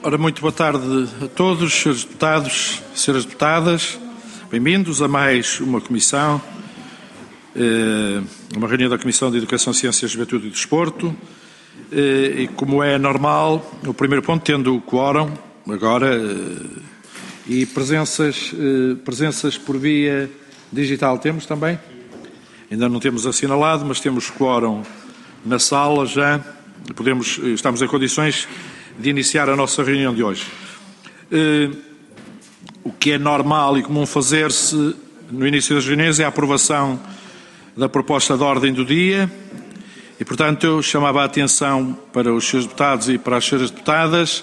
Ora, muito boa tarde a todos, senhores deputados, senhoras deputadas. Bem-vindos a mais uma comissão, uma reunião da Comissão de Educação, Ciência, Juventude e Desporto. E como é normal, o primeiro ponto, tendo o quórum agora e presenças por via digital, temos também? Ainda não temos assinalado, mas temos quórum na sala já. Estamos em condições de iniciar a nossa reunião de hoje. O que é normal e comum fazer-se no início das reuniões é a aprovação da proposta de ordem do dia e, portanto, eu chamava a atenção para os senhores deputados e para as senhoras deputadas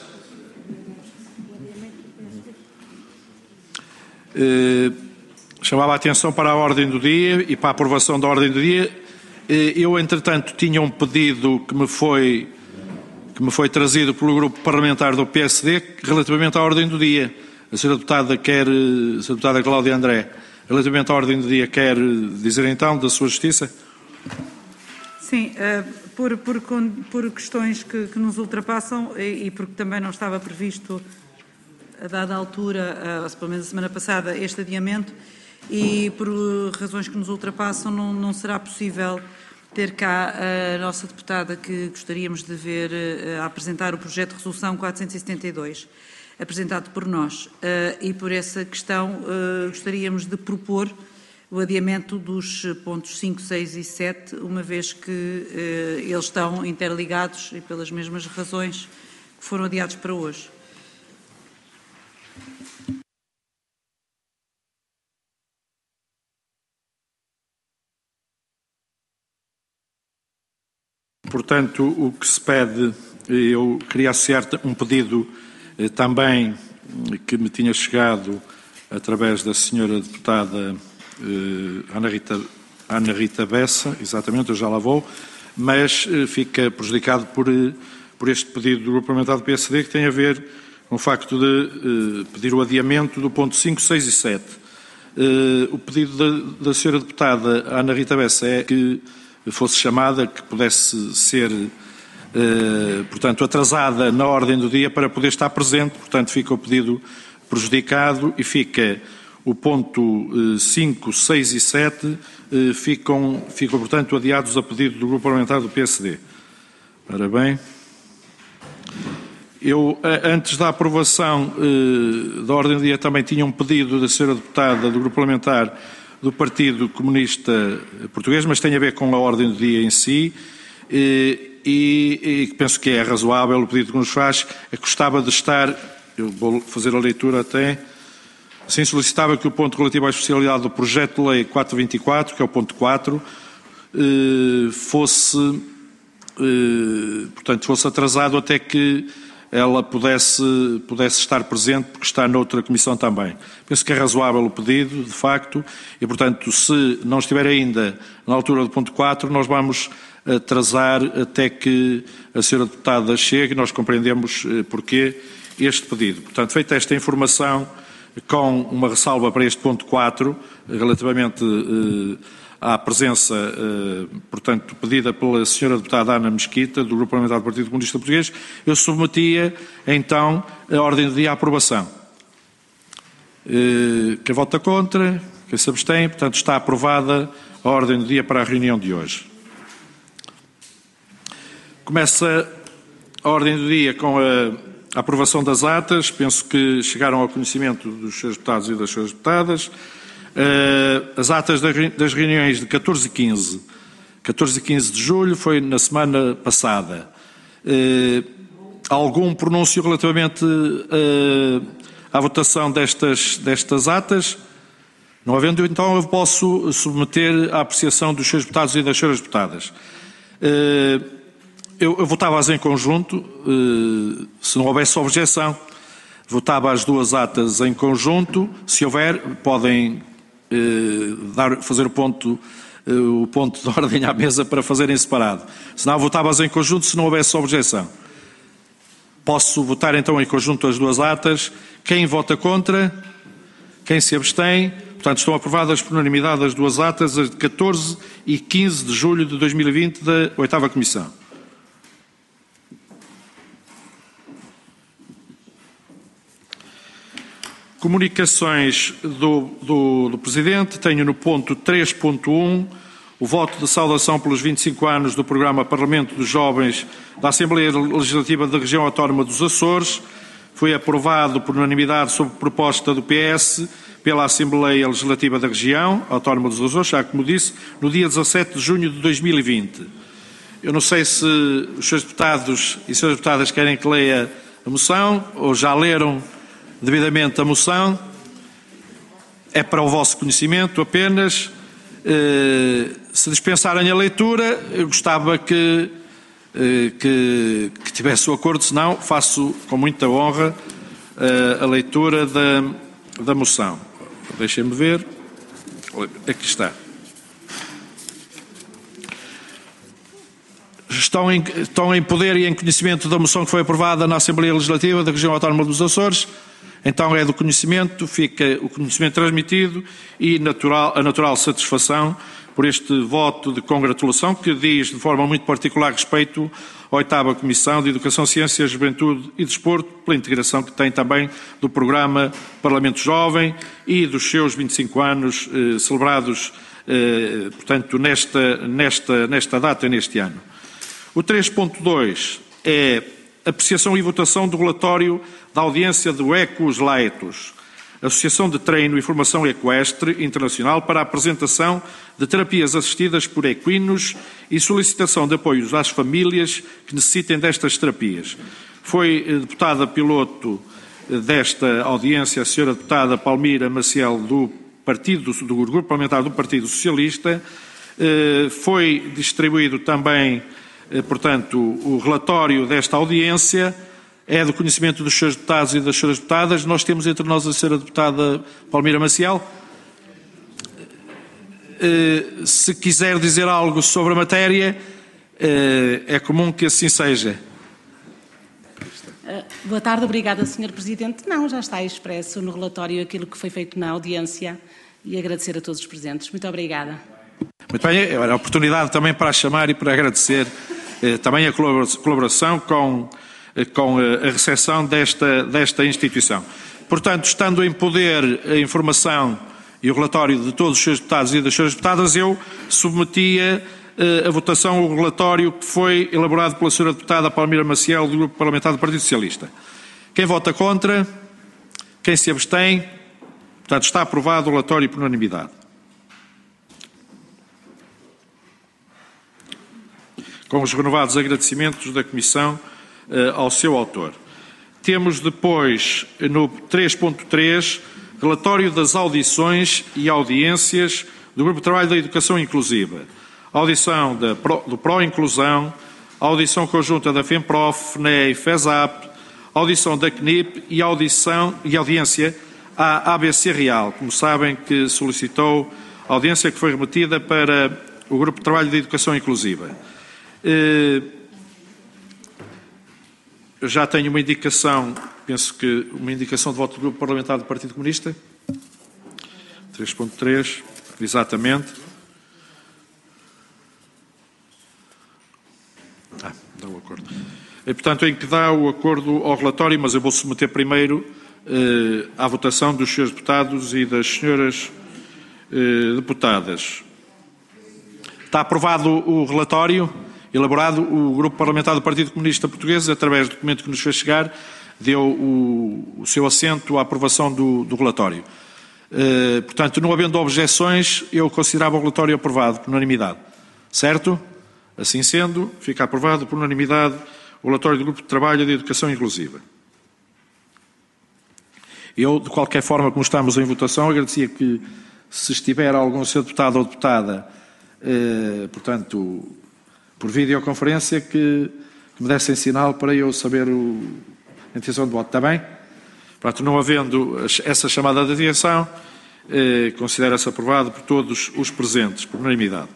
chamava a atenção para a ordem do dia e para a aprovação da ordem do dia. Eu, entretanto, tinha um pedido que me foi trazido pelo grupo parlamentar do PSD relativamente à ordem do dia. A senhora deputada Cláudia André, relativamente à ordem do dia, quer dizer então da sua justiça? Sim, por questões que nos ultrapassam e porque também não estava previsto, a dada altura, pelo menos a semana passada, este adiamento, e por razões que nos ultrapassam não será possível ter cá a nossa deputada que gostaríamos de ver a apresentar o projeto de resolução 472, apresentado por nós. E por essa questão gostaríamos de propor o adiamento dos pontos 5, 6 e 7, uma vez que eles estão interligados e pelas mesmas razões que foram adiados para hoje. Portanto, o que se pede, eu queria associar um pedido também que me tinha chegado através da senhora deputada Ana Rita Bessa, exatamente, eu já lá vou, mas fica prejudicado por este pedido do Grupo Parlamentar do PSD, que tem a ver com o facto de pedir o adiamento do ponto 5, 6 e 7. O pedido da senhora deputada Ana Rita Bessa é que fosse chamada, que pudesse ser, portanto, atrasada na ordem do dia para poder estar presente. Portanto, fica o pedido prejudicado e fica o ponto 5, 6 e 7 ficam, portanto, adiados a pedido do Grupo Parlamentar do PSD. Ora bem, eu, antes da aprovação da ordem do dia, também tinha um pedido da senhora deputada do Grupo Parlamentar do Partido Comunista Português, mas tem a ver com a ordem do dia em si, e penso que é razoável o pedido que nos faz. Gostava de estar, eu vou fazer a leitura até, assim solicitava que o ponto relativo à especialidade do projeto de lei 424, que é o ponto 4, fosse atrasado até que ela pudesse estar presente, porque está noutra comissão também. Penso que é razoável o pedido, de facto, e, portanto, se não estiver ainda na altura do ponto 4, nós vamos atrasar até que a senhora deputada chegue. Nós compreendemos porquê este pedido. Portanto, feita esta informação, com uma ressalva para este ponto 4, relativamente à presença, portanto, pedida pela senhora deputada Ana Mesquita, do Grupo Parlamentar do Partido Comunista Português, eu submetia, então, a ordem do dia à aprovação. Quem vota contra, quem se abstém, portanto, está aprovada a ordem do dia para a reunião de hoje. Começa a ordem do dia com a aprovação das atas. Penso que chegaram ao conhecimento dos senhores deputados e das senhoras deputadas. As atas das reuniões de 14 e 15 de julho, foi na semana passada. Algum pronúncio relativamente à votação destas atas? Não havendo, então, eu posso submeter à apreciação dos senhores deputados e das senhoras deputadas. Eu votava-as em conjunto, se não houvesse objeção. Votava as duas atas em conjunto. Se houver, podem fazer o ponto de ordem à mesa para fazer em separado. Se não, votava-as em conjunto se não houvesse objeção. Posso votar então em conjunto as duas atas. Quem vota contra? Quem se abstém? Portanto, estão aprovadas por unanimidade as duas atas, as de 14 e 15 de julho de 2020 da 8ª Comissão. Comunicações do Presidente. Tenho no ponto 3.1 o voto de saudação pelos 25 anos do Programa Parlamento dos Jovens da Assembleia Legislativa da Região Autónoma dos Açores. Foi aprovado por unanimidade sob proposta do PS pela Assembleia Legislativa da Região Autónoma dos Açores, já como disse, no dia 17 de junho de 2020. Eu não sei se os senhores deputados e senhoras deputadas querem que leia a moção ou já leram devidamente a moção. É para o vosso conhecimento apenas. Se dispensarem a leitura, eu gostava que tivesse o acordo, senão faço com muita honra a leitura da moção. Deixem-me ver. Aqui está. Estão em poder e em conhecimento da moção que foi aprovada na Assembleia Legislativa da Região Autónoma dos Açores. Então é do conhecimento, fica o conhecimento transmitido e a natural satisfação por este voto de congratulação que diz de forma muito particular respeito à 8ª Comissão de Educação, Ciência, Juventude e Desporto, pela integração que tem também do programa Parlamento Jovem e dos seus 25 anos celebrados, portanto, nesta data, neste ano. O 3.2 é apreciação e votação do relatório da audiência do Ecos Laetus, Associação de Treino e Formação Equestre Internacional para a apresentação de terapias assistidas por equinos e solicitação de apoios às famílias que necessitem destas terapias. Foi deputada piloto desta audiência a senhora deputada Palmira Maciel do Grupo Parlamentar do Partido Socialista. Foi distribuído também, portanto, o relatório desta audiência. É do conhecimento dos senhores deputados e das senhoras deputadas. Nós temos entre nós a senhora deputada Palmira Maciel. Se quiser dizer algo sobre a matéria, é comum que assim seja. Boa tarde, obrigada, Sr. Presidente. Não, já está expresso no relatório aquilo que foi feito na audiência e agradecer a todos os presentes. Muito obrigada. Muito bem, é a oportunidade também para chamar e para agradecer também a colaboração com a recepção desta instituição. Portanto, estando em poder a informação e o relatório de todos os senhores deputados e das senhoras deputadas, eu submetia a votação o relatório que foi elaborado pela senhora deputada Palmira Maciel, do Grupo Parlamentar do Partido Socialista. Quem vota contra? Quem se abstém? Portanto, está aprovado o relatório por unanimidade. Com os renovados agradecimentos da Comissão ao seu autor. Temos depois, no 3.3, relatório das audições e audiências do Grupo de Trabalho da Educação Inclusiva. Audição do Pro-Inclusão, audição conjunta da FEMPROF, FNE e FESAP, audição da CNIP e audiência à ABC Real. Como sabem, que solicitou a audiência que foi remetida para o Grupo de Trabalho da Educação Inclusiva. Eu já tenho uma indicação, penso que uma indicação de voto do Grupo Parlamentar do Partido Comunista. 3.3, exatamente. Dá o acordo. E, portanto, em que dá o acordo ao relatório, mas eu vou submeter primeiro à votação dos senhores deputados e das senhoras deputadas. Está aprovado o relatório elaborado. O Grupo Parlamentar do Partido Comunista Português, através do documento que nos fez chegar, deu o seu assento à aprovação do relatório. Portanto, não havendo objeções, eu considerava o relatório aprovado por unanimidade. Certo? Assim sendo, fica aprovado por unanimidade o relatório do Grupo de Trabalho de Educação Inclusiva. Eu, de qualquer forma, como estamos em votação, agradecia que, se estiver algum senhor deputado ou deputada, portanto, por videoconferência, que me dessem sinal para eu saber a intenção de voto. Está bem? Portanto, não havendo essa chamada de atenção, considera-se aprovado por todos os presentes, por unanimidade.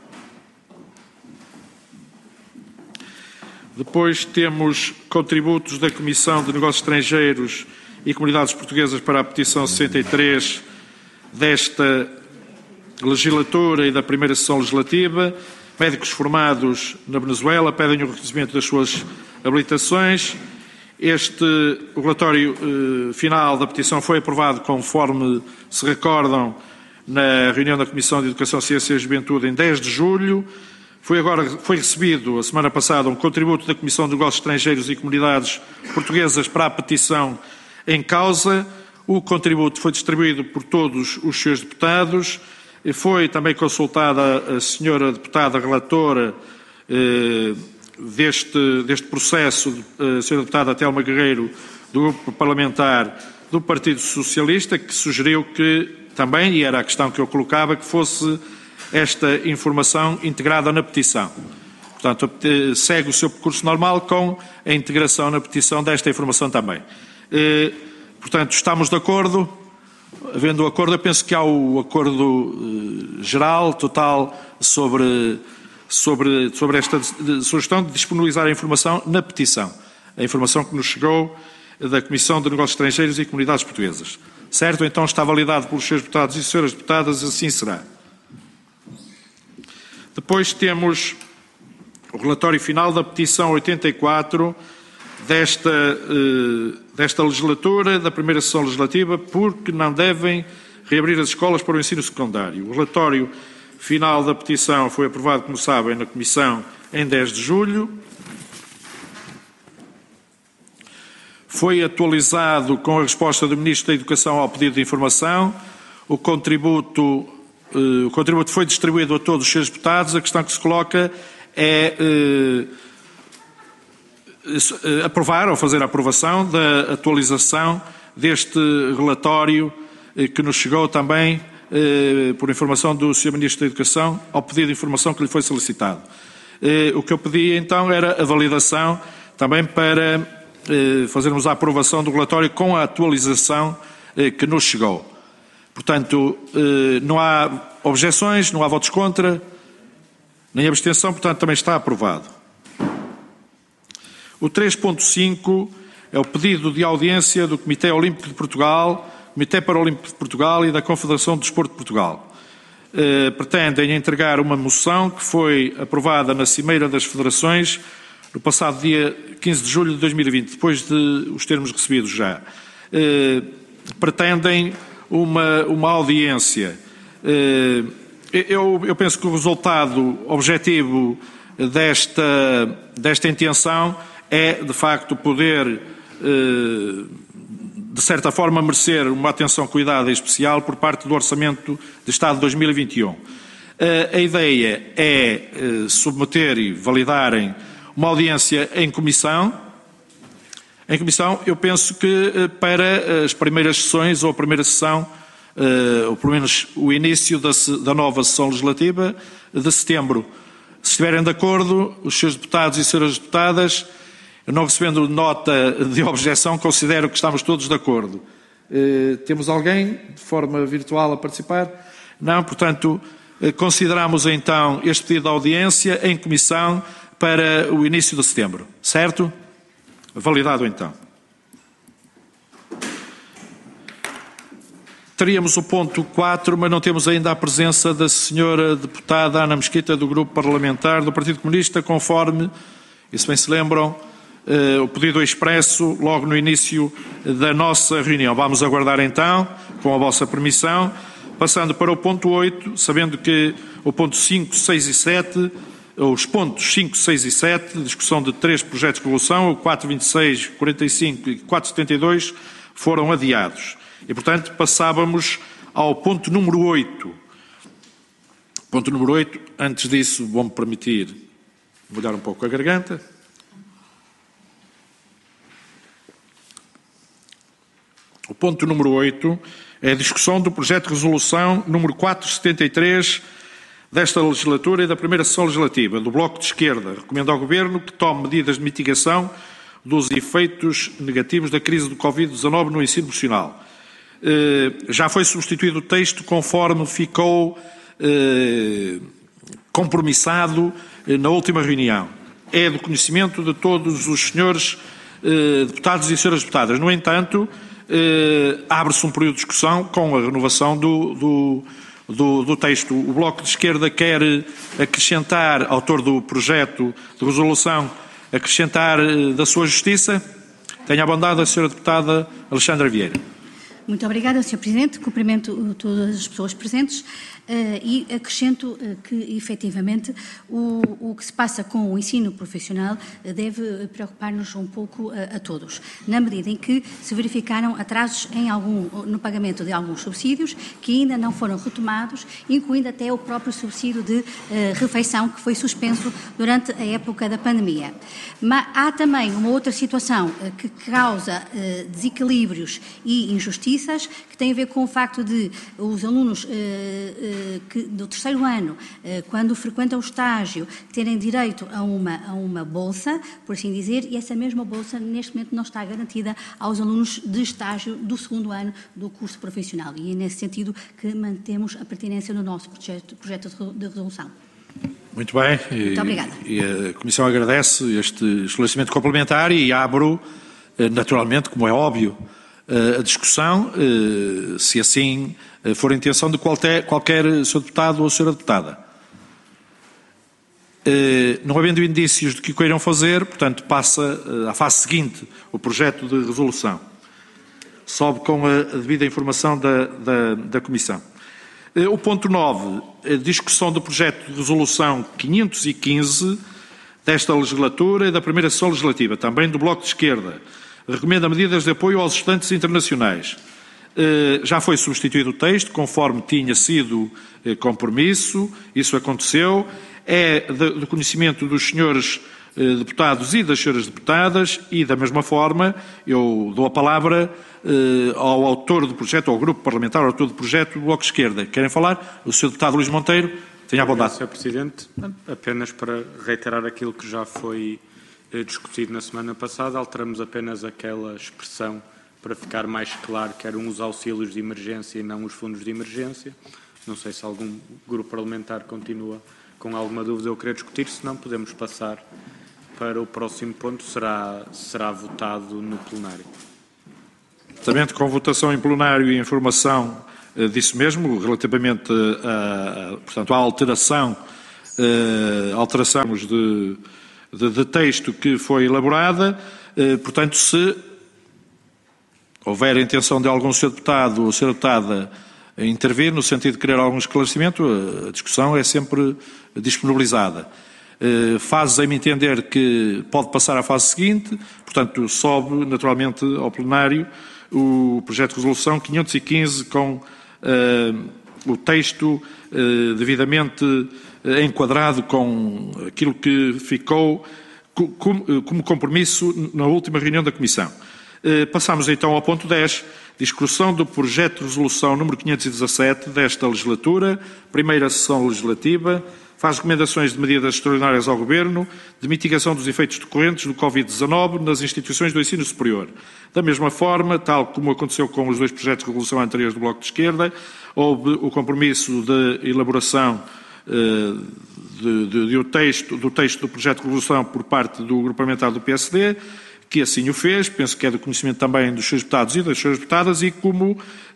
Depois temos contributos da Comissão de Negócios Estrangeiros e Comunidades Portuguesas para a petição 63 desta legislatura e da primeira sessão legislativa. Médicos formados na Venezuela pedem o reconhecimento das suas habilitações O relatório final da petição foi aprovado conforme se recordam na reunião da Comissão de Educação, Ciência e Juventude em 10 de julho. Foi recebido a semana passada um contributo da Comissão de Negócios Estrangeiros e Comunidades Portuguesas para a petição em causa. O contributo foi distribuído por todos os seus deputados. Foi também consultada a senhora deputada relatora deste processo, a senhora deputada Telma Guerreiro, do Grupo Parlamentar do Partido Socialista, que sugeriu que também, e era a questão que eu colocava, que fosse esta informação integrada na petição. Portanto, segue o seu percurso normal com a integração na petição desta informação também. Portanto, estamos de acordo. Havendo o acordo, eu penso que há o acordo geral, total, sobre esta sugestão de disponibilizar a informação na petição. A informação que nos chegou da Comissão de Negócios Estrangeiros e Comunidades Portuguesas. Certo? Então está validado pelos senhores deputados e senhoras deputadas, assim será. Depois temos o relatório final da petição 84 desta legislatura, da primeira sessão legislativa, porque não devem reabrir as escolas para o ensino secundário. O relatório final da petição foi aprovado, como sabem, na Comissão em 10 de julho. Foi atualizado com a resposta do Ministro da Educação ao pedido de informação. O contributo foi distribuído a todos os seus deputados. A questão que se coloca é aprovar ou fazer a aprovação da atualização deste relatório que nos chegou também por informação do Sr. Ministro da Educação ao pedido de informação que lhe foi solicitado. O que eu pedi então era a validação também para fazermos a aprovação do relatório com a atualização que nos chegou. Portanto, não há objeções, não há votos contra, nem abstenção, portanto também está aprovado. O 3.5 é o pedido de audiência do Comitê Olímpico de Portugal, Comitê Paralímpico de Portugal e da Confederação do Desporto de Portugal. Pretendem entregar uma moção que foi aprovada na Cimeira das Federações no passado dia 15 de julho de 2020, depois de os termos recebidos já. Pretendem uma audiência. Eu penso que o resultado objetivo desta intenção é, de facto, poder, de certa forma, merecer uma atenção cuidada e especial por parte do Orçamento de Estado de 2021. A ideia é submeter e validarem uma audiência em comissão. Em comissão, eu penso que para as primeiras sessões, ou a primeira sessão, ou pelo menos o início da nova sessão legislativa de setembro. Se estiverem de acordo, os seus deputados e senhoras deputadas, não recebendo nota de objeção, considero que estamos todos de acordo. Temos alguém de forma virtual a participar? Não, portanto, consideramos então este pedido de audiência em comissão para o início de setembro. Certo? Validado então. Teríamos o ponto 4, mas não temos ainda a presença da senhora deputada Ana Mesquita, do Grupo Parlamentar do Partido Comunista, conforme, e se bem se lembram, o pedido expresso logo no início da nossa reunião. Vamos aguardar então, com a vossa permissão, passando para o ponto 8, sabendo que o ponto 5, 6 e 7, os pontos 5, 6 e 7, discussão de 3 projetos de resolução, o 426, 45 e 472, foram adiados. E, portanto, passávamos ao ponto número 8. Ponto número 8, antes disso, vou-me permitir molhar um pouco a garganta. O ponto número 8 é a discussão do projeto de resolução número 473 desta legislatura e da primeira sessão legislativa do Bloco de Esquerda. Recomendo ao Governo que tome medidas de mitigação dos efeitos negativos da crise do Covid-19 no ensino profissional. Já foi substituído o texto conforme ficou compromissado na última reunião. É do conhecimento de todos os senhores deputados e senhoras deputadas. No entanto, abre-se um período de discussão com a renovação do texto. O Bloco de Esquerda quer acrescentar, autor do projeto de resolução, acrescentar da sua justiça, Tenha a bondade a Sra. Deputada Alexandra Vieira. Muito obrigada, Sr. Presidente. Cumprimento todas as pessoas presentes e acrescento que, efetivamente, o que se passa com o ensino profissional deve preocupar-nos um pouco a todos, na medida em que se verificaram atrasos no pagamento de alguns subsídios que ainda não foram retomados, incluindo até o próprio subsídio de refeição que foi suspenso durante a época da pandemia. Mas há também uma outra situação que causa desequilíbrios e injustiças, que tem a ver com o facto de os alunos do terceiro ano, quando frequentam o estágio, terem direito a uma bolsa, por assim dizer, e essa mesma bolsa neste momento não está garantida aos alunos de estágio do segundo ano do curso profissional. E é nesse sentido que mantemos a pertinência do nosso projeto de resolução. Muito bem. Muito obrigada. E a Comissão agradece este esclarecimento complementar e abro, naturalmente, como é óbvio, a discussão, se assim for a intenção de qualquer Sr. Deputado ou Sra. Deputada. Não havendo indícios de que o queiram fazer, portanto, passa à fase seguinte, o projeto de resolução. Sobe com a devida informação da Comissão. O ponto 9, a discussão do projeto de resolução 515 desta legislatura e da primeira sessão legislativa, também do Bloco de Esquerda, recomenda medidas de apoio aos estudantes internacionais. Já foi substituído o texto, conforme tinha sido compromisso, isso aconteceu. É do conhecimento dos senhores deputados e das senhoras deputadas e, da mesma forma, eu dou a palavra ao autor do projeto, ao grupo parlamentar, ao autor do projeto do Bloco de Esquerda. Querem falar? O Sr. Deputado Luís Monteiro, tenha a bondade. Sr. Presidente, apenas para reiterar aquilo que já foi discutido na semana passada, alteramos apenas aquela expressão para ficar mais claro que eram os auxílios de emergência e não os fundos de emergência. Não sei se algum grupo parlamentar continua com alguma dúvida ou querer discutir, se não podemos passar para o próximo ponto, será votado no plenário. Exatamente, com votação em plenário e informação disso mesmo, relativamente portanto, à alteração de texto que foi elaborada, portanto, se houver a intenção de algum Sr. Deputado ou Sra. Deputada intervir no sentido de querer algum esclarecimento, a discussão é sempre disponibilizada. Faz-me entender que pode passar à fase seguinte, portanto, sobe naturalmente ao plenário o projeto de resolução 515 com o texto devidamente enquadrado com aquilo que ficou como compromisso na última reunião da Comissão. Passamos então ao ponto 10, discussão do projeto de resolução número 517 desta legislatura, primeira sessão legislativa, faz recomendações de medidas extraordinárias ao Governo de mitigação dos efeitos decorrentes do Covid-19 nas instituições do ensino superior. Da mesma forma, tal como aconteceu com os dois projetos de resolução anteriores do Bloco de Esquerda, houve o compromisso de elaboração do texto do projeto de resolução por parte do grupo parlamentar do PSD, que assim o fez, penso que é do conhecimento também dos seus deputados e das suas deputadas, e como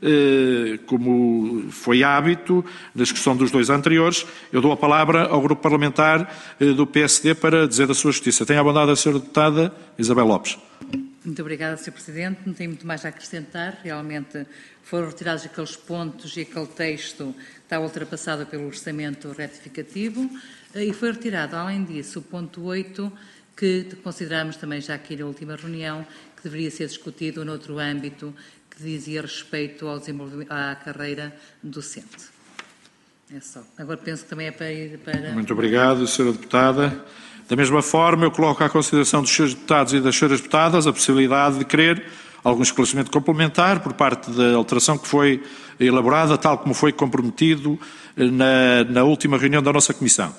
foi hábito na discussão dos dois anteriores, eu dou a palavra ao grupo parlamentar do PSD para dizer da sua justiça. Tenha a bondade a Sra. Deputada Isabel Lopes. Muito obrigada, Sr. Presidente. Não tenho muito mais a acrescentar. Realmente foram retirados aqueles pontos e aquele texto está ultrapassado pelo orçamento retificativo e foi retirado, além disso, o ponto 8, que consideramos também já aqui na última reunião, que deveria ser discutido noutro âmbito, que dizia respeito ao desenvolvimento, à carreira docente. É só. Agora penso que também é para ir para... Muito obrigado, Sra. Deputada. Da mesma forma, eu coloco à consideração dos Srs. Deputados e das Sras. Deputadas a possibilidade de querer algum esclarecimento complementar por parte da alteração que foi elaborada, tal como foi comprometido na última reunião da nossa Comissão.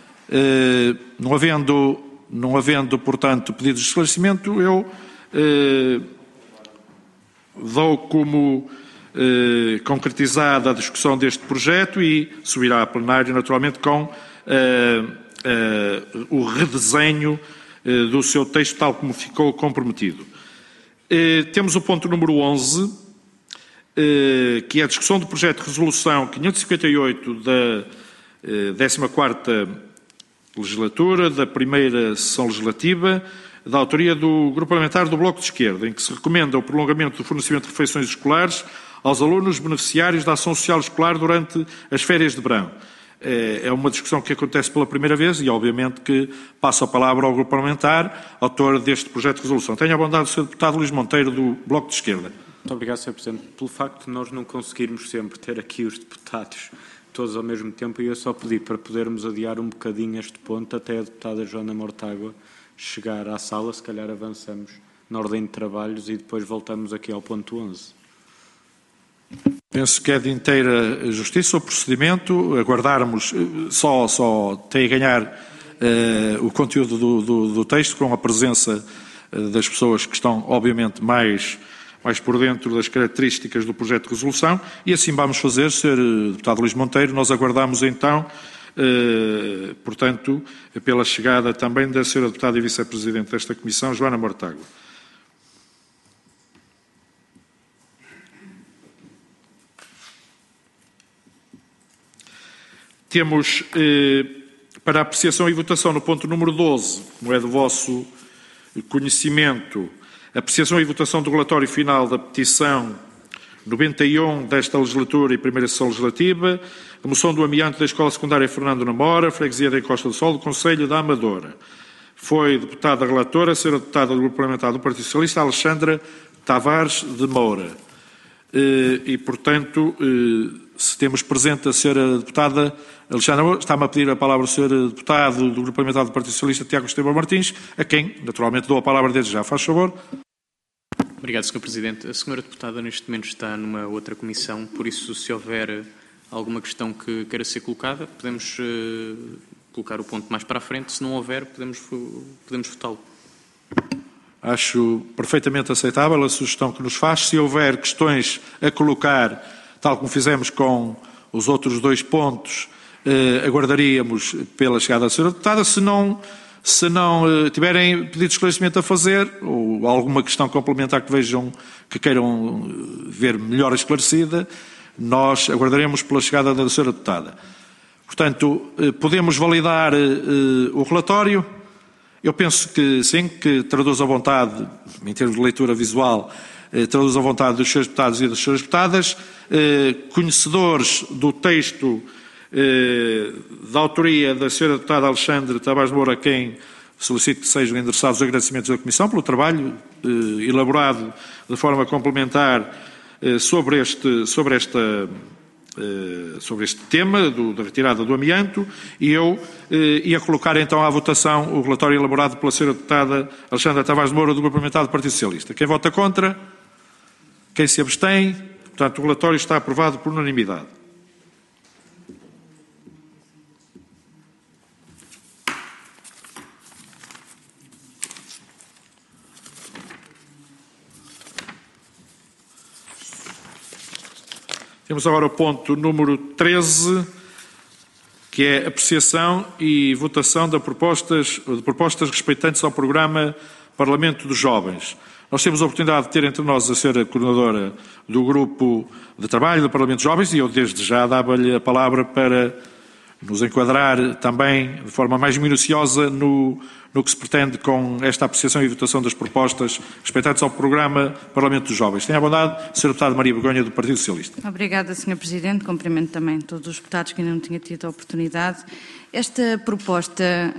Não havendo, portanto, pedidos de esclarecimento, eu dou como concretizada a discussão deste projeto e subirá a plenário, naturalmente, com o redesenho do seu texto, tal como ficou comprometido. Temos o ponto número 11, que é a discussão do projeto de resolução 558 da 14ª legislatura, da primeira sessão legislativa, da autoria do Grupo Parlamentar do Bloco de Esquerda, em que se recomenda o prolongamento do fornecimento de refeições escolares aos alunos beneficiários da ação social escolar durante as férias de verão. É uma discussão que acontece pela primeira vez e, obviamente, que passo a palavra ao Grupo Parlamentar, autor deste projeto de resolução. Tenho a bondade do Sr. Deputado Luís Monteiro, do Bloco de Esquerda. Muito obrigado, Sr. Presidente. Pelo facto de nós não conseguirmos sempre ter aqui os deputados todos ao mesmo tempo, eu só pedi para podermos adiar um bocadinho este ponto até a deputada Joana Mortágua chegar à sala. Se calhar avançamos na ordem de trabalhos e depois voltamos aqui ao ponto 11. Penso que é de inteira justiça o procedimento, aguardarmos, só tem a ganhar o conteúdo do texto com a presença das pessoas que estão, obviamente, mais por dentro das características do projeto de resolução, e assim vamos fazer, Sr. Deputado Luís Monteiro. Nós aguardamos então, portanto, pela chegada também da Sra. Deputada e Vice-Presidente desta Comissão, Joana Mortágua. Temos para apreciação e votação no ponto número 12, como é do vosso conhecimento, apreciação e votação do relatório final da petição 91 desta legislatura e primeira sessão legislativa, remoção do amianto da Escola Secundária Fernando Namora, freguesia da Costa do Sol, do Conselho da Amadora. Foi deputada relatora, a Sra. Deputada do Grupo Parlamentar do Partido Socialista, Alexandra Tavares de Moura. E, portanto, se temos presente a Sra. Deputada Alexandra Moura, está-me a pedir a palavra o Sr. Deputado do Grupo Parlamentar do Partido Socialista, Tiago Esteban Martins, a quem, naturalmente, dou a palavra desde já. Faz favor. Obrigado, Sr. Presidente. A Sra. Deputada, neste momento, está numa outra comissão, por isso, se houver alguma questão que queira ser colocada, podemos colocar o ponto mais para a frente. Se não houver, podemos votá-lo. Acho perfeitamente aceitável a sugestão que nos faz. Se houver questões a colocar, tal como fizemos com os outros dois pontos, aguardaríamos pela chegada da Sra. Deputada. Se não tiverem pedido de esclarecimento a fazer, ou alguma questão complementar que queiram ver melhor esclarecida, nós aguardaremos pela chegada da Sra. Deputada. Portanto, podemos validar o relatório. Eu penso que sim, que traduz a vontade, em termos de leitura visual, traduz a vontade dos Srs. Deputados e das Sras. Deputadas, conhecedores do texto da autoria da Sra. Deputada Alexandre Tavares de Moura, a quem solicito que sejam endereçados os agradecimentos da Comissão pelo trabalho elaborado de forma complementar sobre este tema da retirada do amianto, e eu ia colocar então à votação o relatório elaborado pela Sra. Deputada Alexandra Tavares de Moura, do Grupo Parlamentar do Partido Socialista. Quem vota contra? Quem se abstém? Portanto, o relatório está aprovado por unanimidade. Temos agora o ponto número 13, que é apreciação e votação de propostas respeitantes ao programa Parlamento dos Jovens. Nós temos a oportunidade de ter entre nós a Sra. Coordenadora do Grupo de Trabalho do Parlamento dos Jovens, e eu desde já dava-lhe a palavra para nos enquadrar também de forma mais minuciosa no que se pretende com esta apreciação e votação das propostas respeitantes ao programa Parlamento dos Jovens. Tenha a bondade, Sra. Deputada Maria Begonha, do Partido Socialista. Obrigada, Sr. Presidente. Cumprimento também todos os deputados que ainda não tinham tido a oportunidade. Esta proposta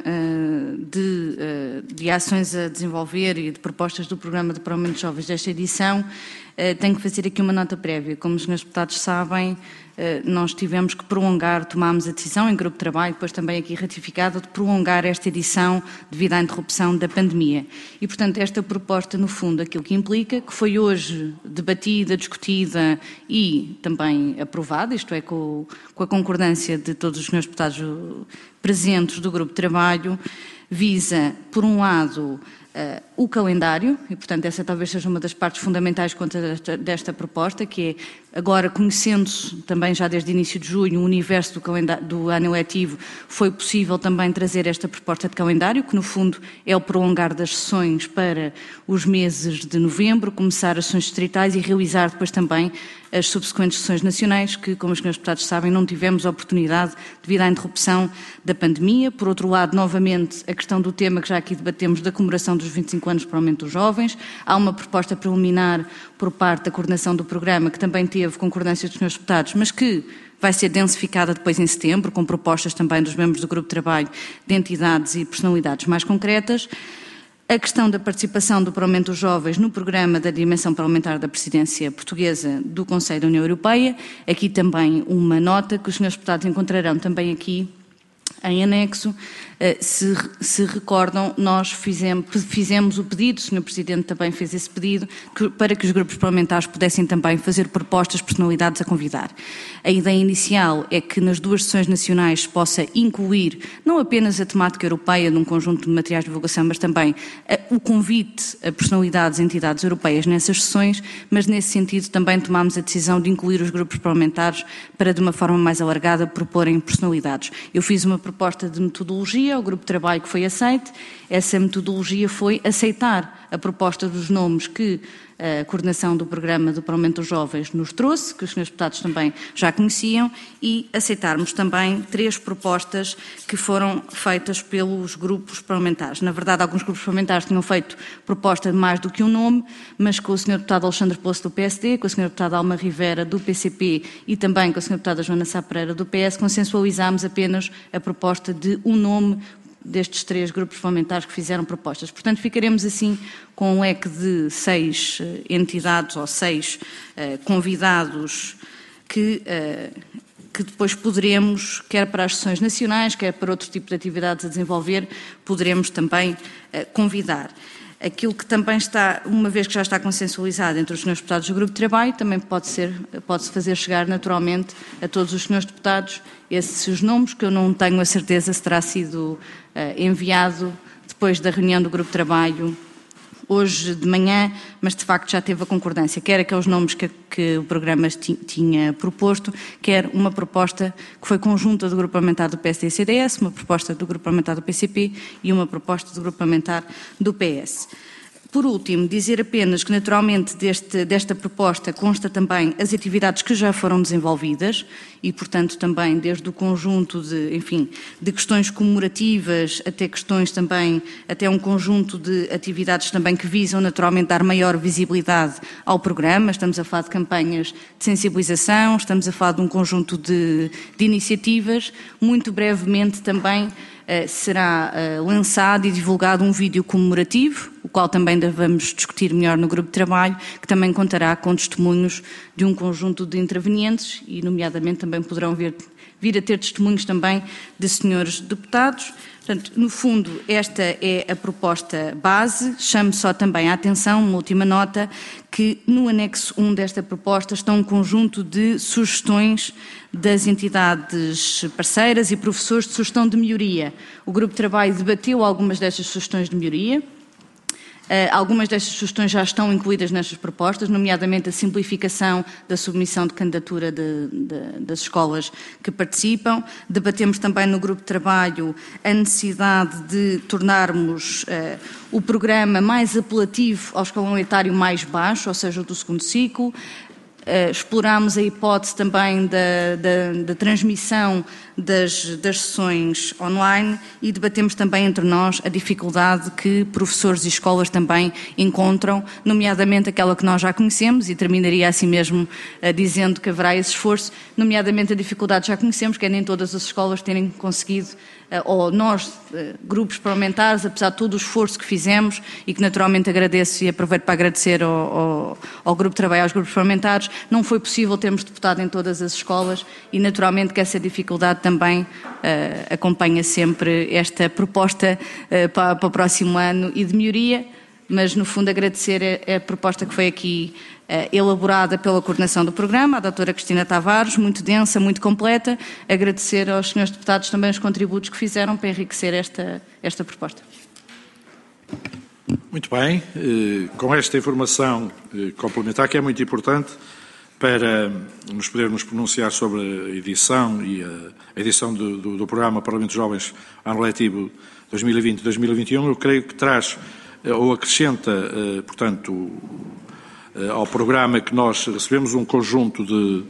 de ações a desenvolver e de propostas do programa de Parlamento dos Jovens desta edição, tenho que fazer aqui uma nota prévia. Como os senhores deputados sabem, nós tivemos que tomámos a decisão em grupo de trabalho, depois também aqui ratificada, de prolongar esta edição devido à interrupção da pandemia. E, portanto, esta proposta, no fundo, aquilo que implica, que foi hoje debatida, discutida e também aprovada, isto é, com a concordância de todos os senhores deputados presentes do grupo de trabalho, visa, por um lado, o calendário, e portanto essa talvez seja uma das partes fundamentais desta proposta, que é agora, conhecendo-se também já desde o início de junho o universo do ano eletivo, foi possível também trazer esta proposta de calendário, que no fundo é o prolongar das sessões para os meses de novembro, começar as sessões distritais e realizar depois também as subsequentes sessões nacionais, que, como os senhores deputados sabem, não tivemos a oportunidade devido à interrupção da pandemia. Por outro lado, novamente, a questão do tema que já aqui debatemos da comemoração dos dos 25 anos para o aumento dos jovens. Há uma proposta preliminar por parte da coordenação do programa, que também teve concordância dos senhores deputados, mas que vai ser densificada depois em setembro, com propostas também dos membros do grupo de trabalho de entidades e personalidades mais concretas. A questão da participação do Parlamento dos Jovens no programa da dimensão parlamentar da presidência portuguesa do Conselho da União Europeia. Aqui também uma nota que os senhores deputados encontrarão também aqui em anexo. Se recordam, nós fizemos o pedido, o Sr. Presidente também fez esse pedido, para que os grupos parlamentares pudessem também fazer propostas, personalidades a convidar. A ideia inicial é que nas 2 sessões nacionais se possa incluir não apenas a temática europeia num conjunto de materiais de divulgação, mas também o convite a personalidades e entidades europeias nessas sessões, mas nesse sentido também tomámos a decisão de incluir os grupos parlamentares para, de uma forma mais alargada, proporem personalidades. Eu fiz uma proposta de metodologia ao grupo de trabalho que foi aceite. Essa metodologia foi aceitar a proposta dos nomes que a coordenação do programa do Parlamento dos Jovens nos trouxe, que os senhores deputados também já conheciam, e aceitarmos também 3 propostas que foram feitas pelos grupos parlamentares. Na verdade, alguns grupos parlamentares tinham feito proposta de mais do que um nome, mas com o senhor deputado Alexandre Poço do PSD, com a senhora deputada Alma Rivera do PCP e também com a senhora deputada Joana Sá Pereira do PS, consensualizámos apenas a proposta de um nome destes 3 grupos parlamentares que fizeram propostas. Portanto, ficaremos assim com um leque de 6 entidades ou 6 convidados que depois poderemos, quer para as sessões nacionais, quer para outro tipo de atividades a desenvolver, poderemos também convidar. Aquilo que também está, uma vez que já está consensualizado entre os senhores deputados do grupo de trabalho, também pode-se fazer chegar naturalmente a todos os senhores deputados esses nomes, que eu não tenho a certeza se terá sido enviado depois da reunião do grupo de trabalho hoje de manhã, mas de facto já teve a concordância, quer aqueles nomes que o programa tinha proposto, quer uma proposta que foi conjunta do grupo parlamentar do PSD e CDS, uma proposta do grupo parlamentar do PCP e uma proposta do grupo parlamentar do PS. Por último, dizer apenas que naturalmente desta proposta consta também as atividades que já foram desenvolvidas e, portanto, também desde o conjunto de questões comemorativas até questões também, até um conjunto de atividades também que visam naturalmente dar maior visibilidade ao programa. Estamos a falar de campanhas de sensibilização, estamos a falar de um conjunto de iniciativas. Muito brevemente também será lançado e divulgado um vídeo comemorativo, o qual também vamos discutir melhor no grupo de trabalho, que também contará com testemunhos de um conjunto de intervenientes e, nomeadamente, também poderão vir a ter testemunhos também de senhores deputados. Portanto, no fundo, esta é a proposta base. Chamo só também a atenção, uma última nota, que no anexo 1 desta proposta está um conjunto de sugestões das entidades parceiras e professores de sugestão de melhoria. O grupo de trabalho debateu algumas destas sugestões de melhoria. Algumas destas sugestões já estão incluídas nestas propostas, nomeadamente a simplificação da submissão de candidatura das escolas que participam. Debatemos também no grupo de trabalho a necessidade de tornarmos o programa mais apelativo ao escalão etário mais baixo, ou seja, do segundo ciclo. Explorámos a hipótese também da transmissão das sessões online e debatemos também entre nós a dificuldade que professores e escolas também encontram, nomeadamente aquela que nós já conhecemos, e terminaria assim mesmo dizendo que haverá esse esforço, nomeadamente a dificuldade que já conhecemos, que é nem todas as escolas terem conseguido, ou nós, grupos parlamentares, apesar de todo o esforço que fizemos e que naturalmente agradeço e aproveito para agradecer ao grupo de trabalho, aos grupos parlamentares, não foi possível termos deputado em todas as escolas e naturalmente que essa dificuldade também acompanha sempre esta proposta para o próximo ano e de melhoria, mas no fundo agradecer a proposta que foi aqui elaborada pela coordenação do programa, a doutora Cristina Tavares, muito densa, muito completa. Agradecer aos senhores deputados também os contributos que fizeram para enriquecer esta proposta. Muito bem. Com esta informação complementar, que é muito importante para nos podermos pronunciar sobre a edição e a edição do programa Parlamento dos Jovens ano letivo 2020-2021, eu creio que traz ou acrescenta, portanto, ao programa que nós recebemos um conjunto de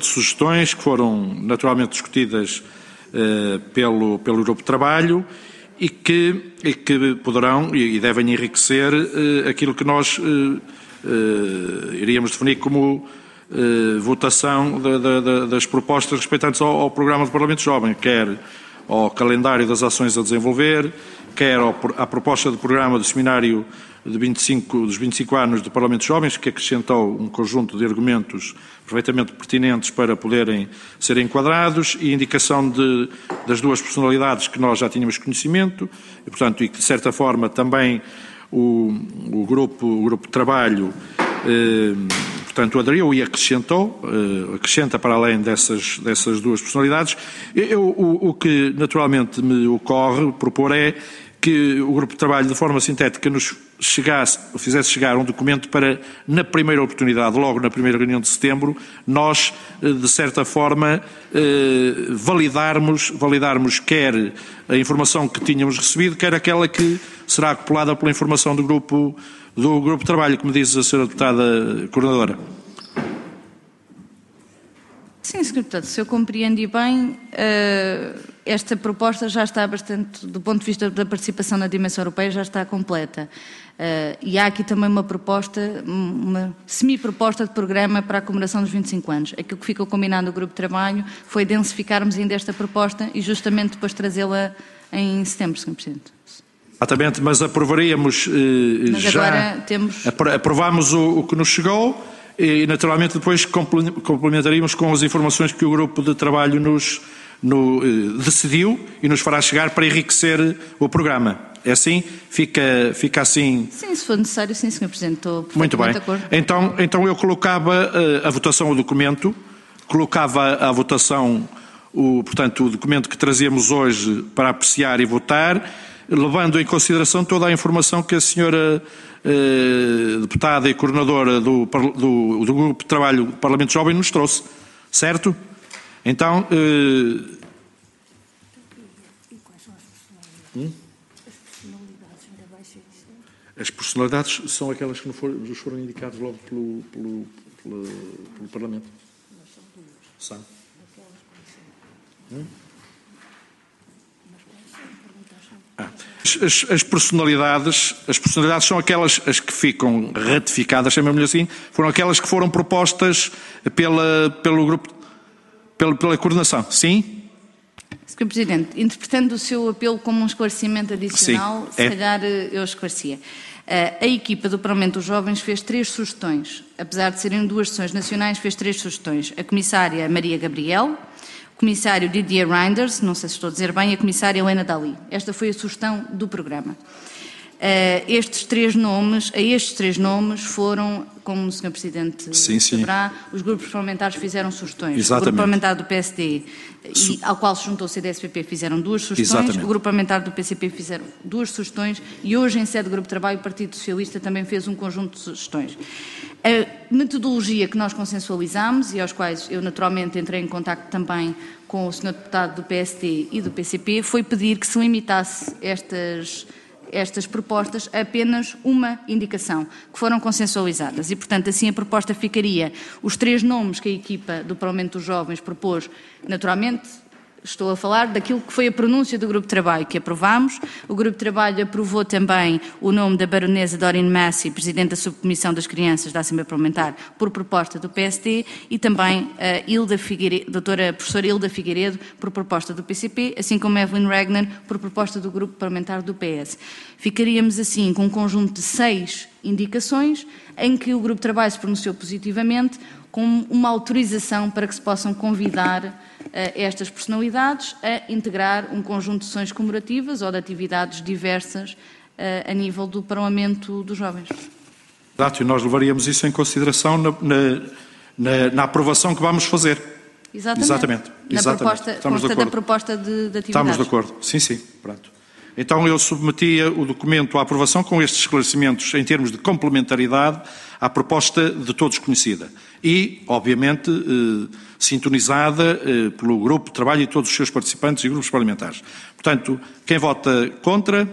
sugestões que foram naturalmente discutidas pelo grupo de trabalho e que poderão e devem enriquecer aquilo que nós iríamos definir como votação das propostas respeitantes ao programa do Parlamento Jovem, quer ao calendário das ações a desenvolver, quer à proposta de programa do seminário dos 25 anos do Parlamento Jovens, que acrescentou um conjunto de argumentos perfeitamente pertinentes para poderem ser enquadrados, e indicação das duas personalidades que nós já tínhamos conhecimento, e, portanto, e que de certa forma também o grupo de trabalho portanto, aderiu e acrescenta para além dessas duas personalidades. O que naturalmente me ocorre propor é que o grupo de trabalho, de forma sintética, nos fizesse chegar um documento para, na primeira oportunidade, logo na primeira reunião de setembro, nós, de certa forma, validarmos quer a informação que tínhamos recebido, quer aquela que será acoplada pela informação do grupo de trabalho, como diz a Sra. Deputada Coordenadora. Sim, Sr. Deputado, se eu compreendi bem, esta proposta já está bastante, do ponto de vista da participação na dimensão europeia, já está completa. E há aqui também uma proposta, uma semi-proposta de programa para a comemoração dos 25 anos. Aquilo que ficou combinado no grupo de trabalho foi densificarmos ainda esta proposta e justamente depois trazê-la em setembro, Sr. Presidente. Exatamente, mas aprovaríamos mas agora temos... Aprovámos o que nos chegou e naturalmente depois complementaríamos com as informações que o grupo de trabalho decidiu e nos fará chegar para enriquecer o programa. É assim? Fica assim? Sim, se for necessário, sim, Sr. Presidente, estou Muito perfeitamente bem. de acordo. Então eu colocava a votação o documento, colocava a votação, portanto, o documento que trazíamos hoje para apreciar e votar, levando em consideração toda a informação que a senhora deputada e coordenadora do Grupo de Trabalho do Parlamento Jovem nos trouxe, certo? Então... As personalidades são aquelas que nos foram indicadas logo pelo Parlamento. São. As personalidades são aquelas as que ficam ratificadas, chamemos-lhe assim, foram aquelas que foram propostas pelo grupo, pela coordenação. Sim? Sr. Presidente, interpretando o seu apelo como um esclarecimento adicional, sim, se calhar eu esclarecia. A equipa do Parlamento dos Jovens fez 3 sugestões. Apesar de serem 2 sessões nacionais, fez 3 sugestões. A comissária Maria Gabriel, o comissário Didier Reinders, não sei se estou a dizer bem, e a comissária Helena Dalli. Esta foi a sugestão do programa. A estes três nomes foram, como o Sr. Presidente saberá, os grupos parlamentares fizeram sugestões. Exatamente. O grupo parlamentar do PSD, ao qual se juntou o CDS-PP, fizeram 2 sugestões. Exatamente. O grupo parlamentar do PCP fizeram 2 sugestões e hoje, em sede do Grupo de Trabalho, o Partido Socialista também fez um conjunto de sugestões. A metodologia que nós consensualizámos e aos quais eu naturalmente entrei em contacto também com o Sr. Deputado do PSD e do PCP foi pedir que se limitasse estas propostas a apenas uma indicação, que foram consensualizadas. E, portanto, assim a proposta ficaria os 3 nomes que a equipa do Parlamento dos Jovens propôs, naturalmente, estou a falar daquilo que foi a pronúncia do Grupo de Trabalho que aprovámos. O Grupo de Trabalho aprovou também o nome da Baronesa Doreen Massey, Presidente da Subcomissão das Crianças da Assembleia Parlamentar, por proposta do PSD, e também a doutora professora Hilda Figueiredo, por proposta do PCP, assim como Evelyn Regner, por proposta do Grupo Parlamentar do PS. Ficaríamos assim com um conjunto de 6 indicações, em que o Grupo de Trabalho se pronunciou positivamente, com uma autorização para que se possam convidar estas personalidades a integrar um conjunto de sessões comemorativas ou de atividades diversas a nível do Parlamento dos Jovens. Exato, e nós levaríamos isso em consideração na aprovação que vamos fazer. Exatamente. Estamos de acordo. Da proposta de atividades. Estamos de acordo. Sim, pronto. Então eu submetia o documento à aprovação com estes esclarecimentos em termos de complementaridade à proposta de todos conhecida e, obviamente, sintonizada pelo Grupo de Trabalho e todos os seus participantes e grupos parlamentares. Portanto, quem vota contra,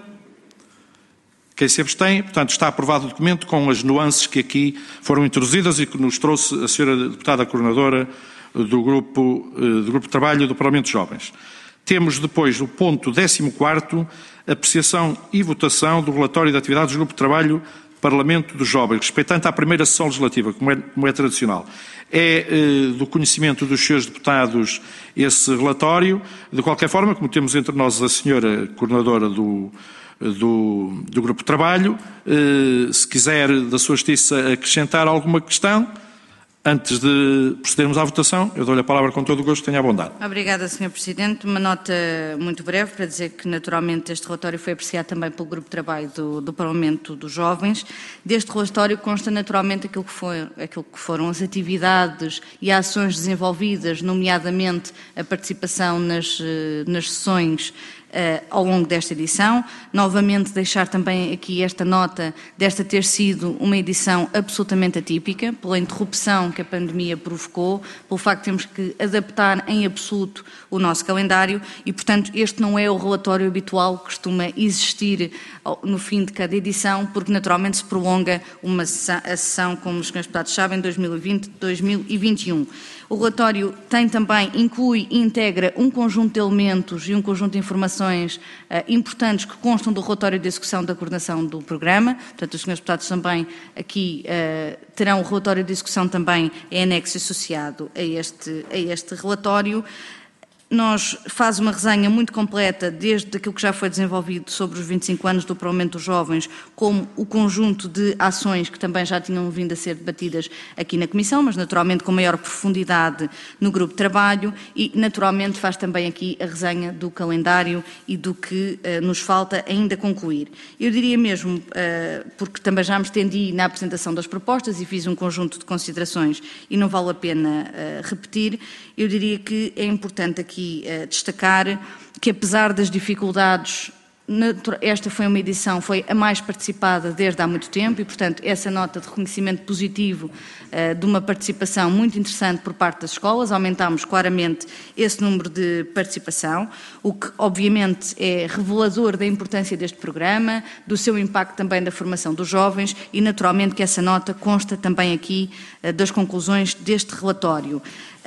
quem se abstém, portanto, está aprovado o documento com as nuances que aqui foram introduzidas e que nos trouxe a Sra. Deputada Coordenadora do Grupo de Trabalho do Parlamento dos Jovens. Temos depois o ponto 14º, apreciação e votação do relatório de atividades do Grupo de Trabalho Parlamento dos Jovens, respeitante à primeira sessão legislativa, como é tradicional. É do conhecimento dos senhores deputados esse relatório. De qualquer forma, como temos entre nós a senhora coordenadora do Grupo de Trabalho, se quiser da sua justiça acrescentar alguma questão, antes de procedermos à votação, eu dou-lhe a palavra com todo o gosto, tenha a bondade. Obrigada, Sr. Presidente. Uma nota muito breve para dizer que, naturalmente, este relatório foi apreciado também pelo Grupo de Trabalho do Parlamento dos Jovens. Deste relatório consta, naturalmente, aquilo que foram as atividades e ações desenvolvidas, nomeadamente a participação nas sessões ao longo desta edição. Novamente deixar também aqui esta nota desta ter sido uma edição absolutamente atípica, pela interrupção que a pandemia provocou, pelo facto de termos que adaptar em absoluto o nosso calendário e, portanto, este não é o relatório habitual que costuma existir no fim de cada edição, porque naturalmente se prolonga a sessão, como os senhores deputados sabem, 2020-2021. O relatório inclui e integra um conjunto de elementos e um conjunto de informações importantes que constam do relatório de execução da coordenação do programa. Portanto, os senhores deputados também aqui terão o relatório de execução também em anexo associado a este relatório. Faz uma resenha muito completa desde aquilo que já foi desenvolvido sobre os 25 anos do Parlamento dos Jovens, como o conjunto de ações que também já tinham vindo a ser debatidas aqui na Comissão, mas naturalmente com maior profundidade no Grupo de Trabalho e naturalmente faz também aqui a resenha do calendário e do que nos falta ainda concluir. Eu diria mesmo, porque também já me estendi na apresentação das propostas e fiz um conjunto de considerações e não vale a pena repetir, eu diria que é importante aqui destacar que, apesar das dificuldades, esta foi uma edição, foi a mais participada desde há muito tempo e, portanto, essa nota de reconhecimento positivo de uma participação muito interessante por parte das escolas, aumentámos claramente esse número de participação, o que obviamente é revelador da importância deste programa, do seu impacto também da formação dos jovens e, naturalmente, que essa nota consta também aqui das conclusões deste relatório.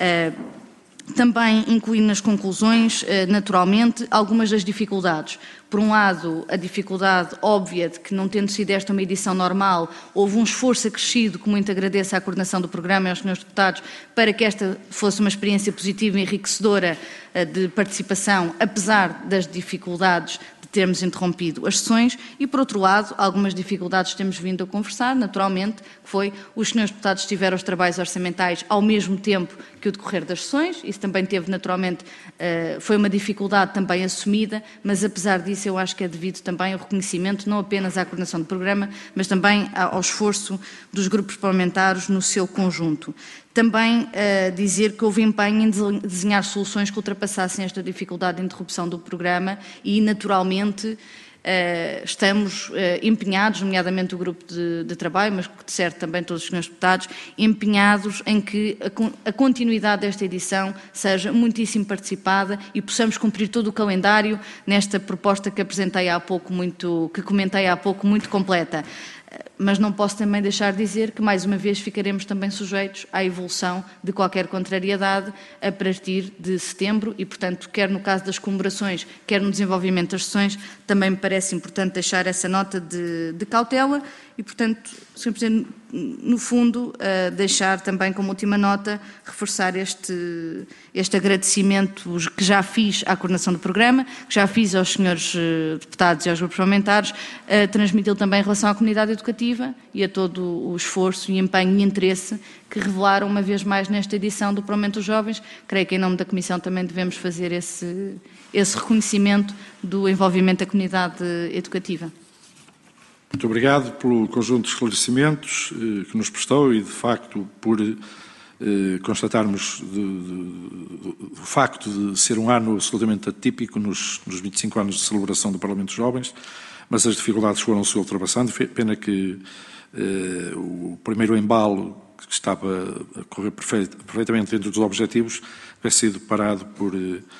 Também incluindo nas conclusões, naturalmente, algumas das dificuldades. Por um lado, a dificuldade óbvia de que, não tendo sido esta uma edição normal, houve um esforço acrescido, que muito agradeço à coordenação do programa e aos senhores deputados, para que esta fosse uma experiência positiva e enriquecedora de participação, apesar das dificuldades de termos interrompido as sessões e, por outro lado, algumas dificuldades que temos vindo a conversar, naturalmente, que foi os senhores deputados tiveram os trabalhos orçamentais ao mesmo tempo que o decorrer das sessões, isso também teve, naturalmente, foi uma dificuldade também assumida, mas apesar disso eu acho que é devido também ao reconhecimento, não apenas à coordenação do programa, mas também ao esforço dos grupos parlamentares no seu conjunto. Também dizer que houve empenho em desenhar soluções que ultrapassassem esta dificuldade de interrupção do programa e, naturalmente, estamos empenhados, nomeadamente o grupo de trabalho, mas que de certo também todos os senhores deputados, empenhados em que a continuidade desta edição seja muitíssimo participada e possamos cumprir todo o calendário nesta proposta que apresentei há pouco, que comentei há pouco, muito completa. Mas não posso também deixar de dizer que, mais uma vez, ficaremos também sujeitos à evolução de qualquer contrariedade a partir de setembro e, portanto, quer no caso das comemorações, quer no desenvolvimento das sessões, também me parece importante deixar essa nota de cautela e, portanto, Sr. Presidente, no fundo, deixar também como última nota, reforçar este agradecimento que já fiz à coordenação do programa, que já fiz aos senhores deputados e aos grupos parlamentares, transmiti-lo também em relação à comunidade educativa e a todo o esforço e empenho e interesse que revelaram uma vez mais nesta edição do Parlamento dos Jovens. Creio que em nome da Comissão também devemos fazer esse reconhecimento do envolvimento da comunidade educativa. Muito obrigado pelo conjunto de esclarecimentos que nos prestou e, de facto, por constatarmos o facto de ser um ano absolutamente atípico nos 25 anos de celebração do Parlamento dos Jovens, mas as dificuldades foram-se ultrapassando. Pena que o primeiro embalo, que estava a correr perfeitamente dentro dos objetivos, tivesse sido parado por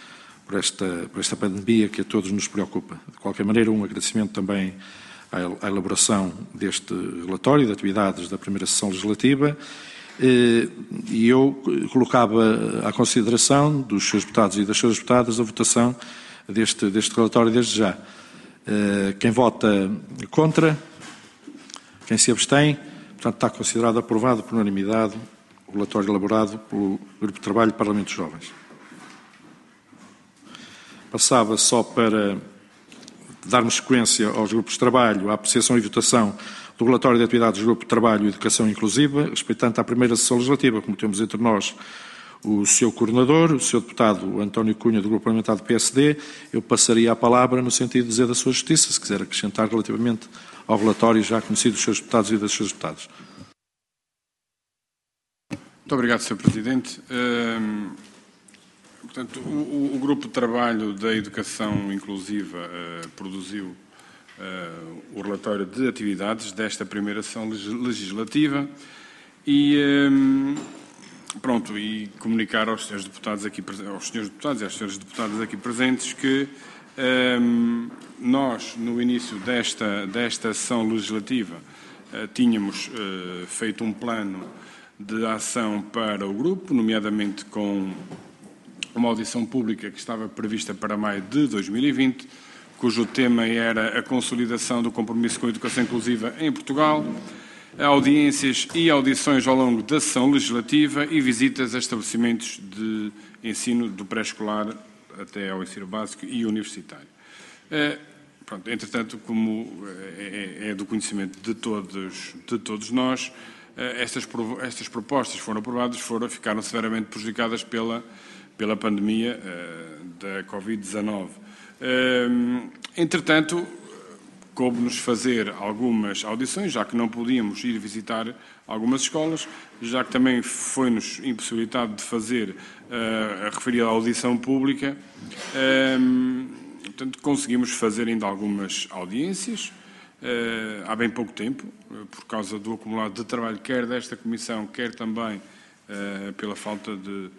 esta pandemia que a todos nos preocupa. De qualquer maneira, um agradecimento também à elaboração deste relatório de atividades da primeira sessão legislativa E eu colocava à consideração dos senhores deputados e das senhoras deputadas a votação deste relatório desde já. Quem vota contra, quem se abstém, portanto está considerado aprovado por unanimidade o relatório elaborado pelo Grupo de Trabalho do Parlamento dos Jovens. Passava só para darmos sequência aos grupos de trabalho, à apreciação e votação do relatório de atividades do Grupo de Trabalho e Educação Inclusiva, respeitante à primeira sessão legislativa, como temos entre nós o seu coordenador, o seu deputado António Cunha, do Grupo Parlamentar do PSD. Eu passaria a palavra no sentido de dizer da sua justiça, se quiser acrescentar relativamente ao relatório já conhecido dos seus deputados e das suas deputadas. Muito obrigado, Sr. Presidente. Portanto, o Grupo de Trabalho da Educação Inclusiva produziu o relatório de atividades desta primeira sessão legislativa e, e comunicar aos senhores deputados aqui, aos senhores deputados e às senhoras deputadas aqui presentes que nós, no início desta sessão legislativa, tínhamos feito um plano de ação para o grupo, nomeadamente com uma audição pública que estava prevista para maio de 2020, cujo tema era a consolidação do compromisso com a educação inclusiva em Portugal, audiências e audições ao longo da sessão legislativa e visitas a estabelecimentos de ensino do pré-escolar até ao ensino básico e universitário. Entretanto, como é do conhecimento de todos nós, estas propostas foram aprovadas, ficaram severamente prejudicadas pela pandemia da Covid-19. Entretanto, coube-nos fazer algumas audições, já que não podíamos ir visitar algumas escolas, já que também foi-nos impossibilitado de fazer a referida audição pública. Portanto, conseguimos fazer ainda algumas audiências, há bem pouco tempo, por causa do acumulado de trabalho, quer desta Comissão, quer também pela falta de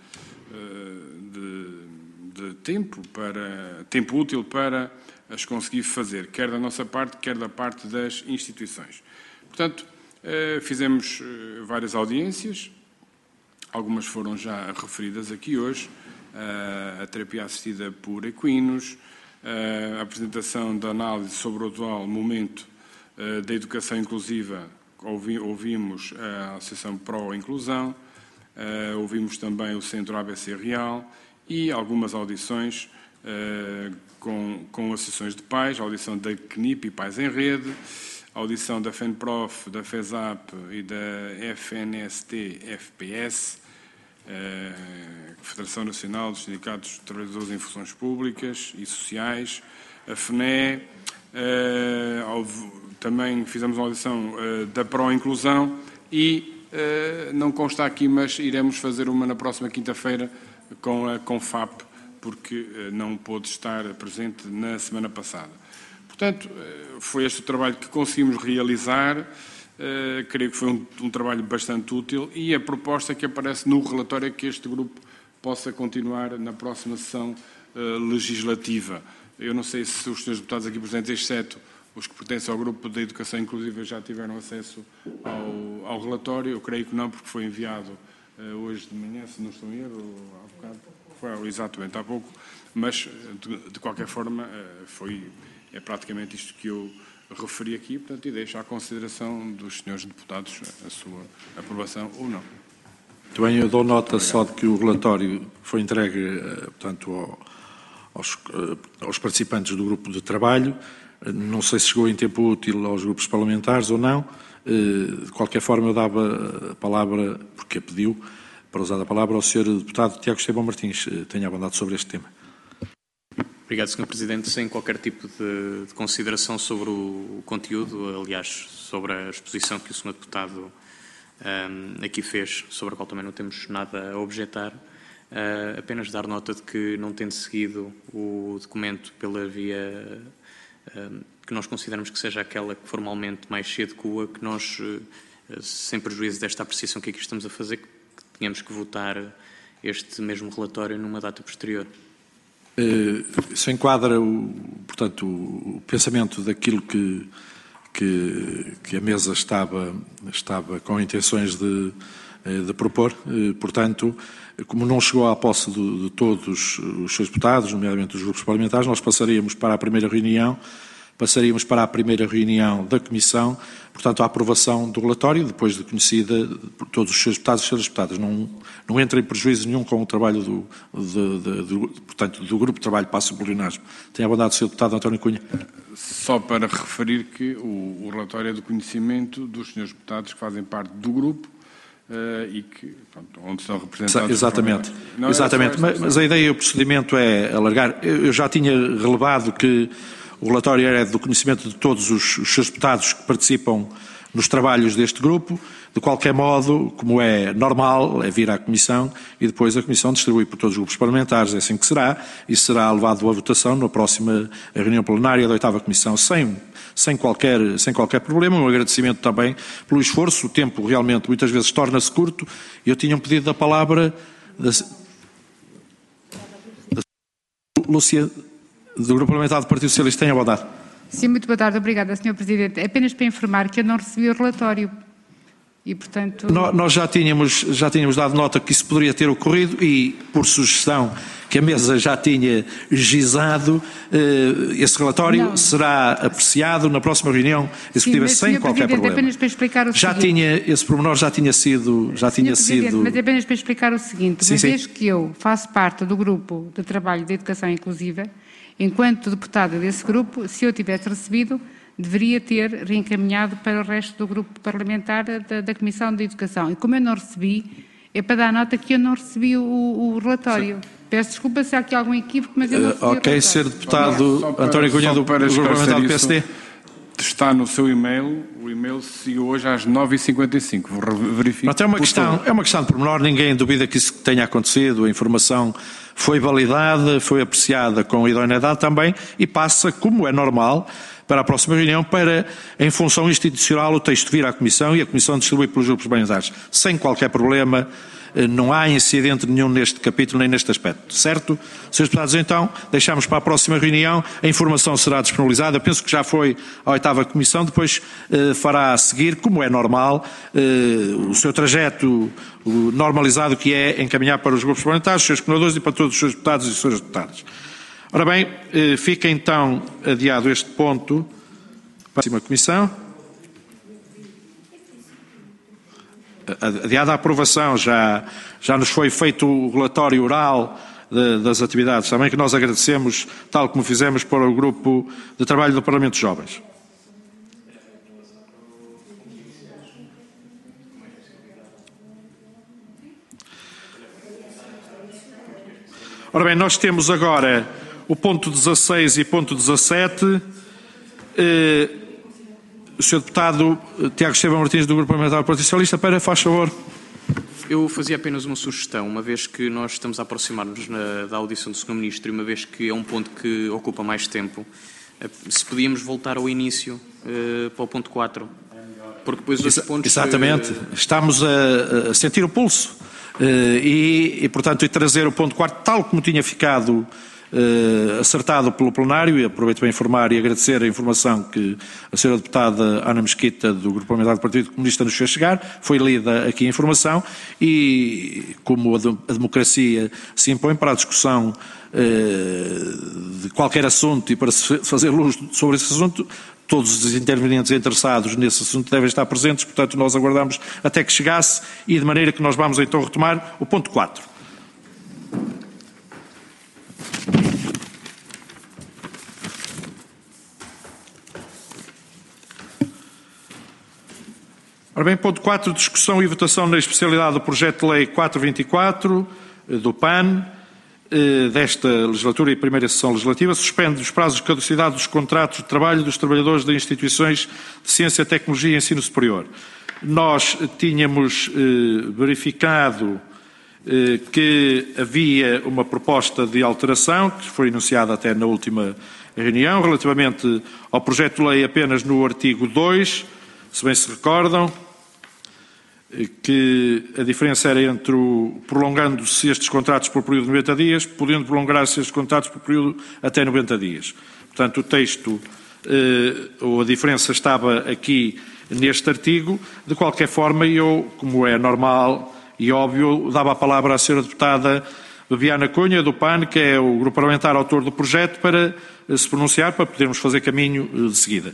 tempo útil para as conseguir fazer, quer da nossa parte, quer da parte das instituições. Portanto, fizemos várias audiências, algumas foram já referidas aqui hoje, a terapia assistida por equinos, a apresentação da análise sobre o atual momento da educação inclusiva, ouvimos a Associação Pró-Inclusão, ouvimos também o Centro ABC Real e algumas audições com associações de pais, a audição da CNIP e Pais em Rede, a audição da FENPROF, da FESAP e da FNST-FPS, Federação Nacional dos Sindicatos de Trabalhadores em Funções Públicas e Sociais, a FNE, também fizemos uma audição da Pró-Inclusão e não consta aqui, mas iremos fazer uma na próxima quinta-feira com a CONFAP, porque não pôde estar presente na semana passada. Portanto, foi este o trabalho que conseguimos realizar, creio que foi um trabalho bastante útil e a proposta que aparece no relatório é que este grupo possa continuar na próxima sessão legislativa. Eu não sei se os senhores deputados aqui presentes, exceto os que pertencem ao Grupo da Educação Inclusiva, já tiveram acesso ao relatório. Eu creio que não, porque foi enviado hoje de manhã, se não estou em erro, há bocado. Foi exatamente há pouco, mas de qualquer forma é praticamente isto que eu referi aqui, portanto, e deixo à consideração dos senhores deputados a sua aprovação ou não. Muito bem, eu dou nota só de que o relatório foi entregue, portanto, aos participantes do grupo de trabalho. Não sei se chegou em tempo útil aos grupos parlamentares ou não. De qualquer forma, eu dava a palavra, porque a pediu, para usar a palavra ao Sr. Deputado Tiago Estevão Martins. Tenha a bondade sobre este tema. Obrigado, Sr. Presidente. Sem qualquer tipo de consideração sobre o conteúdo, aliás, sobre a exposição que o Sr. Deputado aqui fez, sobre a qual também não temos nada a objetar, apenas dar nota de que, não tendo seguido o documento pela via que nós consideramos que seja aquela que formalmente mais se adequa, que nós, sem prejuízo desta apreciação que aqui estamos a fazer, que tínhamos que votar este mesmo relatório numa data posterior. Isso enquadra, portanto, o pensamento daquilo que a mesa estava com intenções de de propor. Portanto, como não chegou à posse de todos os seus deputados, nomeadamente dos grupos parlamentares, nós passaríamos para a primeira reunião da Comissão, portanto, a aprovação do relatório, depois de conhecida por todos os seus deputados e suas deputadas. Não entra em prejuízo nenhum com o trabalho portanto, do Grupo de Trabalho para a Subordinagem. Tenha a bondade do Sr. Deputado António Cunha. Só para referir que o relatório é do conhecimento dos senhores deputados que fazem parte do grupo e que, pronto, onde são representados... Exatamente. Mas a ideia e o procedimento é alargar. Eu já tinha relevado que o relatório era do conhecimento de todos os seus deputados que participam nos trabalhos deste grupo. De qualquer modo, como é normal, é vir à Comissão e depois a Comissão distribui por todos os grupos parlamentares, é assim que será, e será levado à votação na próxima reunião plenária da 8ª Comissão, sem qualquer problema. Um agradecimento também pelo esforço. O tempo realmente muitas vezes torna-se curto e eu tinha um pedido da palavra da Lúcia, do Grupo Parlamentar do Partido Socialista. Tenha a bondade. Sim, muito boa tarde. Obrigada, Sr. Presidente. Apenas para informar que eu não recebi o relatório e, portanto... Nós já tínhamos dado nota que isso poderia ter ocorrido e, por sugestão que a mesa já tinha gizado, esse relatório será apreciado na próxima reunião executiva sem qualquer problema. Apenas para explicar o seguinte. Esse pormenor já tinha sido... Mas apenas para explicar o seguinte. Uma vez que eu faço parte do Grupo de Trabalho de Educação Inclusiva, enquanto deputada desse grupo, se eu tivesse recebido, deveria ter reencaminhado para o resto do grupo parlamentar da Comissão de Educação. E como eu não recebi, é para dar nota que eu não recebi o relatório. Sim. Peço desculpa se há aqui algum equívoco, mas eu não recebi o relatório. Sr. Deputado António Cunha, do Grupo Parlamentar do PSD. Está no seu e-mail, o e-mail seguiu hoje às 9h55, vou verificar. É uma questão de pormenor, ninguém duvida que isso tenha acontecido, a informação foi validada, foi apreciada com idoneidade também e passa, como é normal, para a próxima reunião, para, em função institucional, o texto vir à Comissão e a Comissão distribui pelos grupos parlamentares, sem qualquer problema. Não há incidente nenhum neste capítulo nem neste aspecto, certo? Senhores deputados, então, deixamos para a próxima reunião, a informação será disponibilizada, eu penso que já foi à 8ª Comissão, depois fará a seguir, como é normal, o seu trajeto normalizado, que é encaminhar para os grupos parlamentares, os seus coordenadores e para todos os seus deputados e as suas deputadas. Ora bem, fica então adiado este ponto para a próxima Comissão. Adiada a aprovação, já nos foi feito o relatório oral das atividades, também que nós agradecemos, tal como fizemos para o Grupo de Trabalho do Parlamento de Jovens. Ora bem, nós temos agora o ponto 16 e ponto 17. O Sr. Deputado Tiago Esteban Martins, do Grupo Parlamentar do Partido Socialista, faz favor. Eu fazia apenas uma sugestão, uma vez que nós estamos a aproximar-nos da audição do Sr. Ministro e uma vez que é um ponto que ocupa mais tempo, se podíamos voltar ao início para o ponto 4, porque depois os pontos... Exatamente, estamos a sentir o pulso e, portanto, e trazer o ponto 4 tal como tinha ficado acertado pelo plenário, e aproveito para informar e agradecer a informação que a Sra. Deputada Ana Mesquita, do Grupo Parlamentar do Partido Comunista, nos fez chegar. Foi lida aqui a informação e, como a democracia se impõe para a discussão de qualquer assunto e para se fazer luz sobre esse assunto, todos os intervenientes interessados nesse assunto devem estar presentes, portanto nós aguardamos até que chegasse e de maneira que nós vamos então retomar o ponto 4. Ora bem, ponto 4, discussão e votação na especialidade do projeto de lei 424 do PAN, desta legislatura e primeira sessão legislativa, suspende os prazos de caducidade dos contratos de trabalho dos trabalhadores de instituições de ciência, tecnologia e ensino superior. Nós tínhamos verificado que havia uma proposta de alteração, que foi enunciada até na última reunião, relativamente ao projeto de lei apenas no artigo 2, se bem se recordam, que a diferença era entre o prolongando-se estes contratos por período de 90 dias, podendo prolongar-se estes contratos por período até 90 dias. Portanto, o texto, ou a diferença estava aqui neste artigo. De qualquer forma, eu, como é normal e óbvio, dava a palavra à Sra. Deputada Bebiana Cunha, do PAN, que é o grupo parlamentar autor do projeto, para se pronunciar, para podermos fazer caminho de seguida.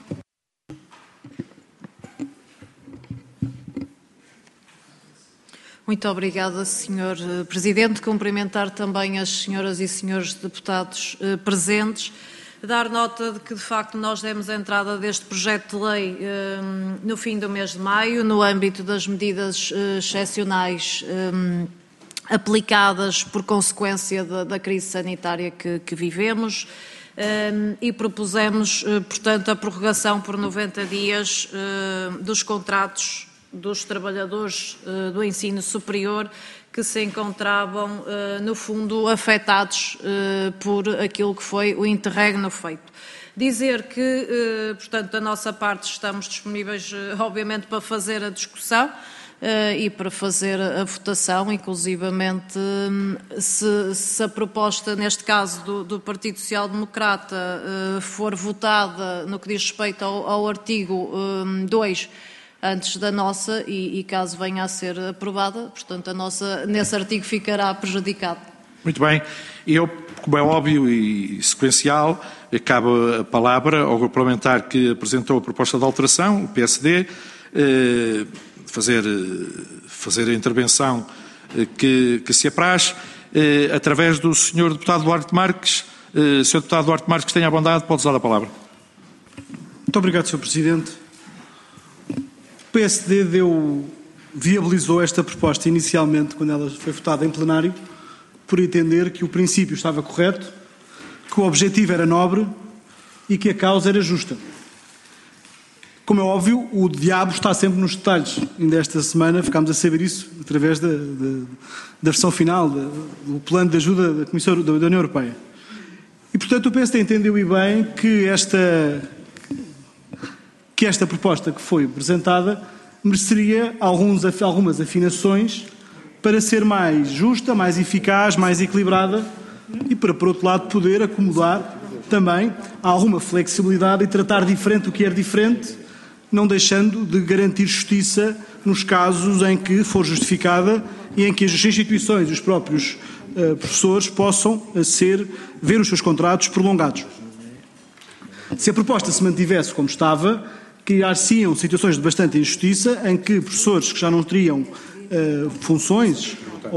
Muito obrigada, Sr. Presidente. Cumprimentar também as senhoras e senhores deputados presentes. Dar nota de que, de facto, nós demos a entrada deste projeto de lei no fim do mês de maio, no âmbito das medidas excepcionais aplicadas por consequência da crise sanitária que vivemos. E propusemos, portanto, a prorrogação por 90 dias dos contratos dos trabalhadores do ensino superior que se encontravam, no fundo, afetados por aquilo que foi o interregno feito. Dizer que, portanto, da nossa parte estamos disponíveis, obviamente, para fazer a discussão e para fazer a votação, inclusivamente se a proposta, neste caso do Partido Social Democrata, for votada no que diz respeito ao artigo 2, antes da nossa, e caso venha a ser aprovada, portanto, a nossa, nesse artigo, ficará prejudicado. Muito bem. Eu, como é óbvio e sequencial, cabe a palavra ao grupo parlamentar que apresentou a proposta de alteração, o PSD, fazer a intervenção que se apraz, através do Sr. Deputado Duarte Marques. Sr. Deputado Duarte Marques, tenha a bondade, pode usar a palavra. Muito obrigado, Sr. Presidente. O PSD viabilizou esta proposta inicialmente, quando ela foi votada em plenário, por entender que o princípio estava correto, que o objetivo era nobre e que a causa era justa. Como é óbvio, o diabo está sempre nos detalhes. Ainda esta semana ficámos a saber isso através da versão final do plano de ajuda da Comissão da União Europeia. E, portanto, o PSD entendeu e bem que esta proposta que foi apresentada mereceria algumas afinações para ser mais justa, mais eficaz, mais equilibrada e para, por outro lado, poder acomodar também alguma flexibilidade e tratar diferente o que é diferente, não deixando de garantir justiça nos casos em que for justificada e em que as instituições e os próprios professores possam ver os seus contratos prolongados. Se a proposta se mantivesse como estava, criar-se-iam situações de bastante injustiça em que professores que já não teriam funções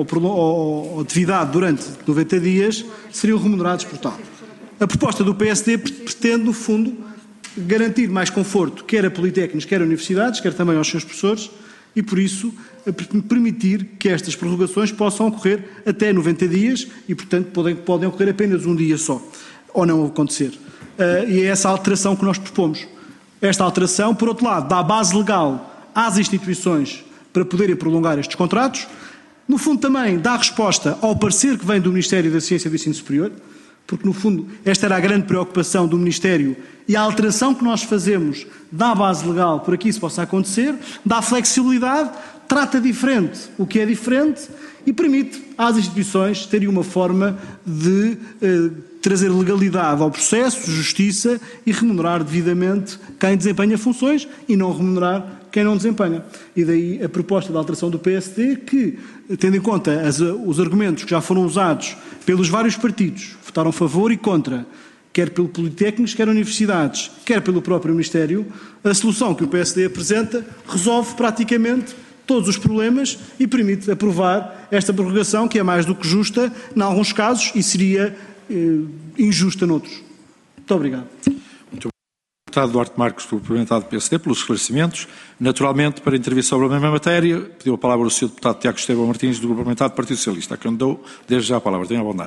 ou atividade durante 90 dias seriam remunerados por tal. A proposta do PSD pretende, no fundo, garantir mais conforto quer a politécnicos, quer a universidades, quer também aos seus professores e, por isso, permitir que estas prorrogações possam ocorrer até 90 dias e, portanto, podem ocorrer apenas um dia só, ou não acontecer. E é essa a alteração que nós propomos. Esta alteração, por outro lado, dá base legal às instituições para poderem prolongar estes contratos. No fundo, também dá resposta ao parecer que vem do Ministério da Ciência e do Ensino Superior, porque, no fundo, esta era a grande preocupação do Ministério e a alteração que nós fazemos dá base legal para que isso possa acontecer, dá flexibilidade, trata diferente o que é diferente e permite às instituições terem uma forma de trazer legalidade ao processo, justiça e remunerar devidamente quem desempenha funções e não remunerar quem não desempenha. E daí a proposta de alteração do PSD que, tendo em conta os argumentos que já foram usados pelos vários partidos, votaram a favor e contra, quer pelo Politécnicos, quer universidades, quer pelo próprio Ministério, a solução que o PSD apresenta resolve praticamente todos os problemas e permite aprovar esta prorrogação que é mais do que justa em alguns casos e seria injusta noutros. Muito obrigado. Muito obrigado. Deputado Duarte Marques, do Parlamentar do PSD, pelos esclarecimentos. Naturalmente, para intervir sobre a mesma matéria, pediu a palavra o Sr. Deputado Tiago Estevão Martins, do Grupo Parlamentar do Partido Socialista, a quem dou desde já a palavra. Tenha a bondade.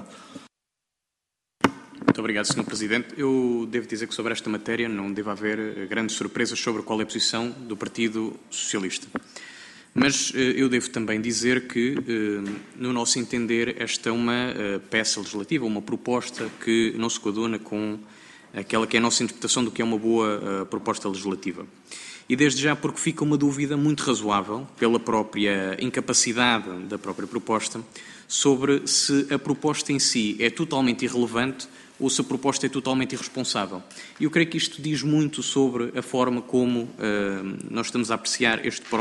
Muito obrigado, Sr. Presidente. Eu devo dizer que sobre esta matéria não deve haver grandes surpresas sobre qual é a posição do Partido Socialista. Mas eu devo também dizer que, no nosso entender, esta é uma peça legislativa, uma proposta que não se coaduna com aquela que é a nossa interpretação do que é uma boa proposta legislativa. E desde já porque fica uma dúvida muito razoável, pela própria incapacidade da própria proposta, sobre se a proposta em si é totalmente irrelevante ou se a proposta é totalmente irresponsável. E eu creio que isto diz muito sobre a forma como nós estamos a apreciar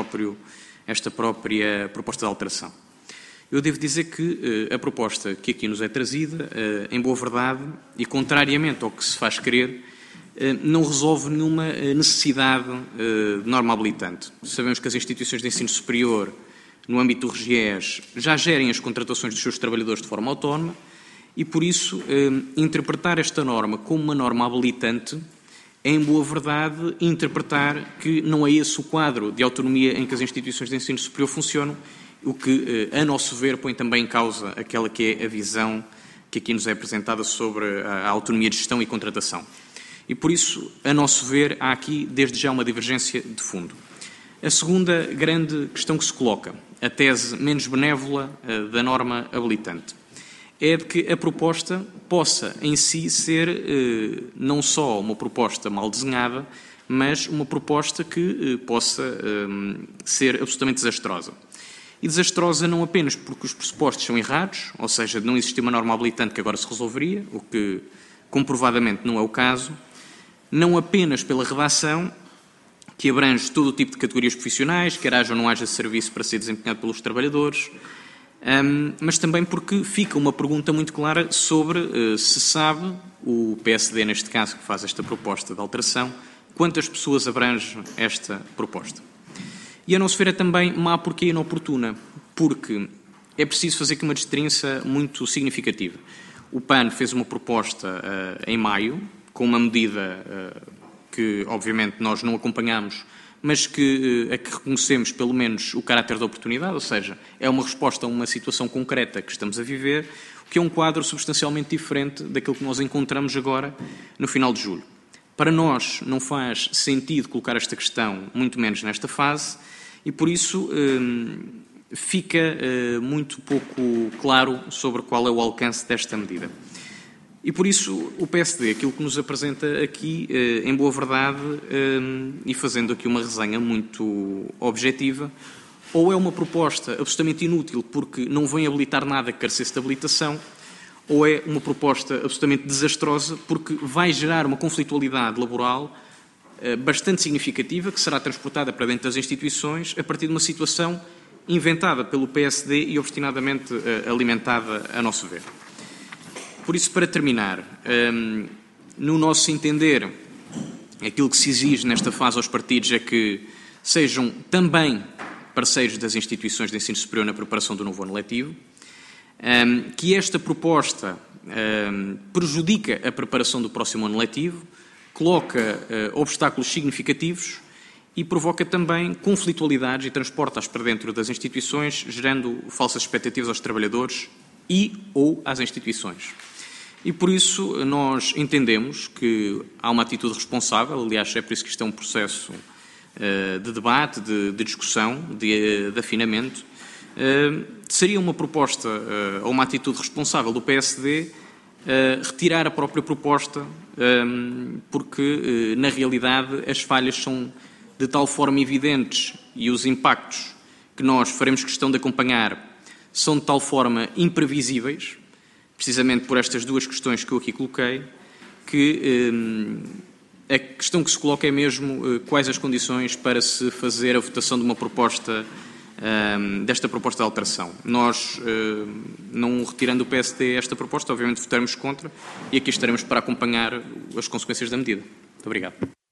esta própria proposta de alteração. Eu devo dizer que a proposta que aqui nos é trazida, em boa verdade, e contrariamente ao que se faz crer, não resolve nenhuma necessidade de norma habilitante. Sabemos que as instituições de ensino superior, no âmbito do RGES, já gerem as contratações dos seus trabalhadores de forma autónoma e, por isso, interpretar esta norma como uma norma habilitante é, em boa verdade, interpretar que não é esse o quadro de autonomia em que as instituições de ensino superior funcionam, o que, a nosso ver, põe também em causa aquela que é a visão que aqui nos é apresentada sobre a autonomia de gestão e contratação. E, por isso, a nosso ver, há aqui, desde já, uma divergência de fundo. A segunda grande questão que se coloca, a tese menos benévola da norma habilitante, é de que a proposta possa, em si, ser não só uma proposta mal desenhada, mas uma proposta que possa ser absolutamente desastrosa. E desastrosa não apenas porque os pressupostos são errados, ou seja, de não existir uma norma habilitante que agora se resolveria, o que comprovadamente não é o caso, não apenas pela redação, que abrange todo o tipo de categorias profissionais, quer haja ou não haja serviço para ser desempenhado pelos trabalhadores, mas também porque fica uma pergunta muito clara sobre se sabe, o PSD neste caso que faz esta proposta de alteração, quantas pessoas abrange esta proposta. E a nosso ver é também má porque é inoportuna, porque é preciso fazer aqui uma distinção muito significativa. O PAN fez uma proposta em maio, com uma medida que, obviamente, nós não acompanhamos, mas a que reconhecemos, pelo menos, o caráter da oportunidade, ou seja, é uma resposta a uma situação concreta que estamos a viver, o que é um quadro substancialmente diferente daquilo que nós encontramos agora no final de julho. Para nós não faz sentido colocar esta questão, muito menos nesta fase, e por isso fica muito pouco claro sobre qual é o alcance desta medida. E por isso o PSD, aquilo que nos apresenta aqui, em boa verdade, e fazendo aqui uma resenha muito objetiva, ou é uma proposta absolutamente inútil porque não vem habilitar nada que carecesse de habilitação, ou é uma proposta absolutamente desastrosa porque vai gerar uma conflitualidade laboral bastante significativa que será transportada para dentro das instituições a partir de uma situação inventada pelo PSD e obstinadamente alimentada a nosso ver. Por isso, para terminar, no nosso entender, aquilo que se exige nesta fase aos partidos é que sejam também parceiros das instituições de ensino superior na preparação do novo ano letivo, que esta proposta prejudica a preparação do próximo ano letivo, coloca obstáculos significativos e provoca também conflitualidades e transporta-as para dentro das instituições, gerando falsas expectativas aos trabalhadores e ou às instituições. E por isso nós entendemos que há uma atitude responsável, aliás é por isso que isto é um processo de debate, de discussão, de afinamento. Seria uma proposta ou uma atitude responsável do PSD retirar a própria proposta, porque na realidade as falhas são de tal forma evidentes e os impactos que nós faremos questão de acompanhar são de tal forma imprevisíveis, precisamente por estas duas questões que eu aqui coloquei, que a questão que se coloca é mesmo quais as condições para se fazer a votação de uma proposta, desta proposta de alteração. Nós, não retirando o PSD esta proposta, obviamente votaremos contra e aqui estaremos para acompanhar as consequências da medida. Muito obrigado.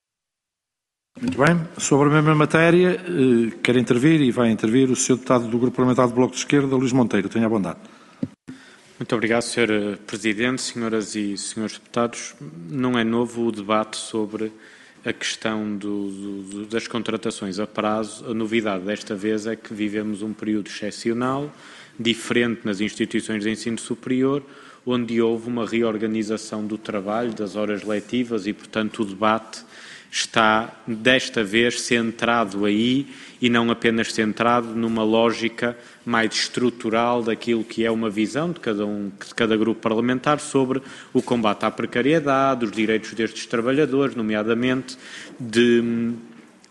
Muito bem. Sobre a mesma matéria, quer intervir e vai intervir o Sr. Deputado do Grupo Parlamentar do Bloco de Esquerda, Luís Monteiro. Tenha a bondade. Muito obrigado, Sr. Presidente, senhoras e senhores deputados. Não é novo o debate sobre a questão das contratações a prazo. A novidade desta vez é que vivemos um período excepcional, diferente nas instituições de ensino superior, onde houve uma reorganização do trabalho, das horas letivas e, portanto, o debate está, desta vez, centrado aí e não apenas centrado numa lógica mais estrutural daquilo que é uma visão de cada grupo parlamentar sobre o combate à precariedade, os direitos destes trabalhadores, nomeadamente de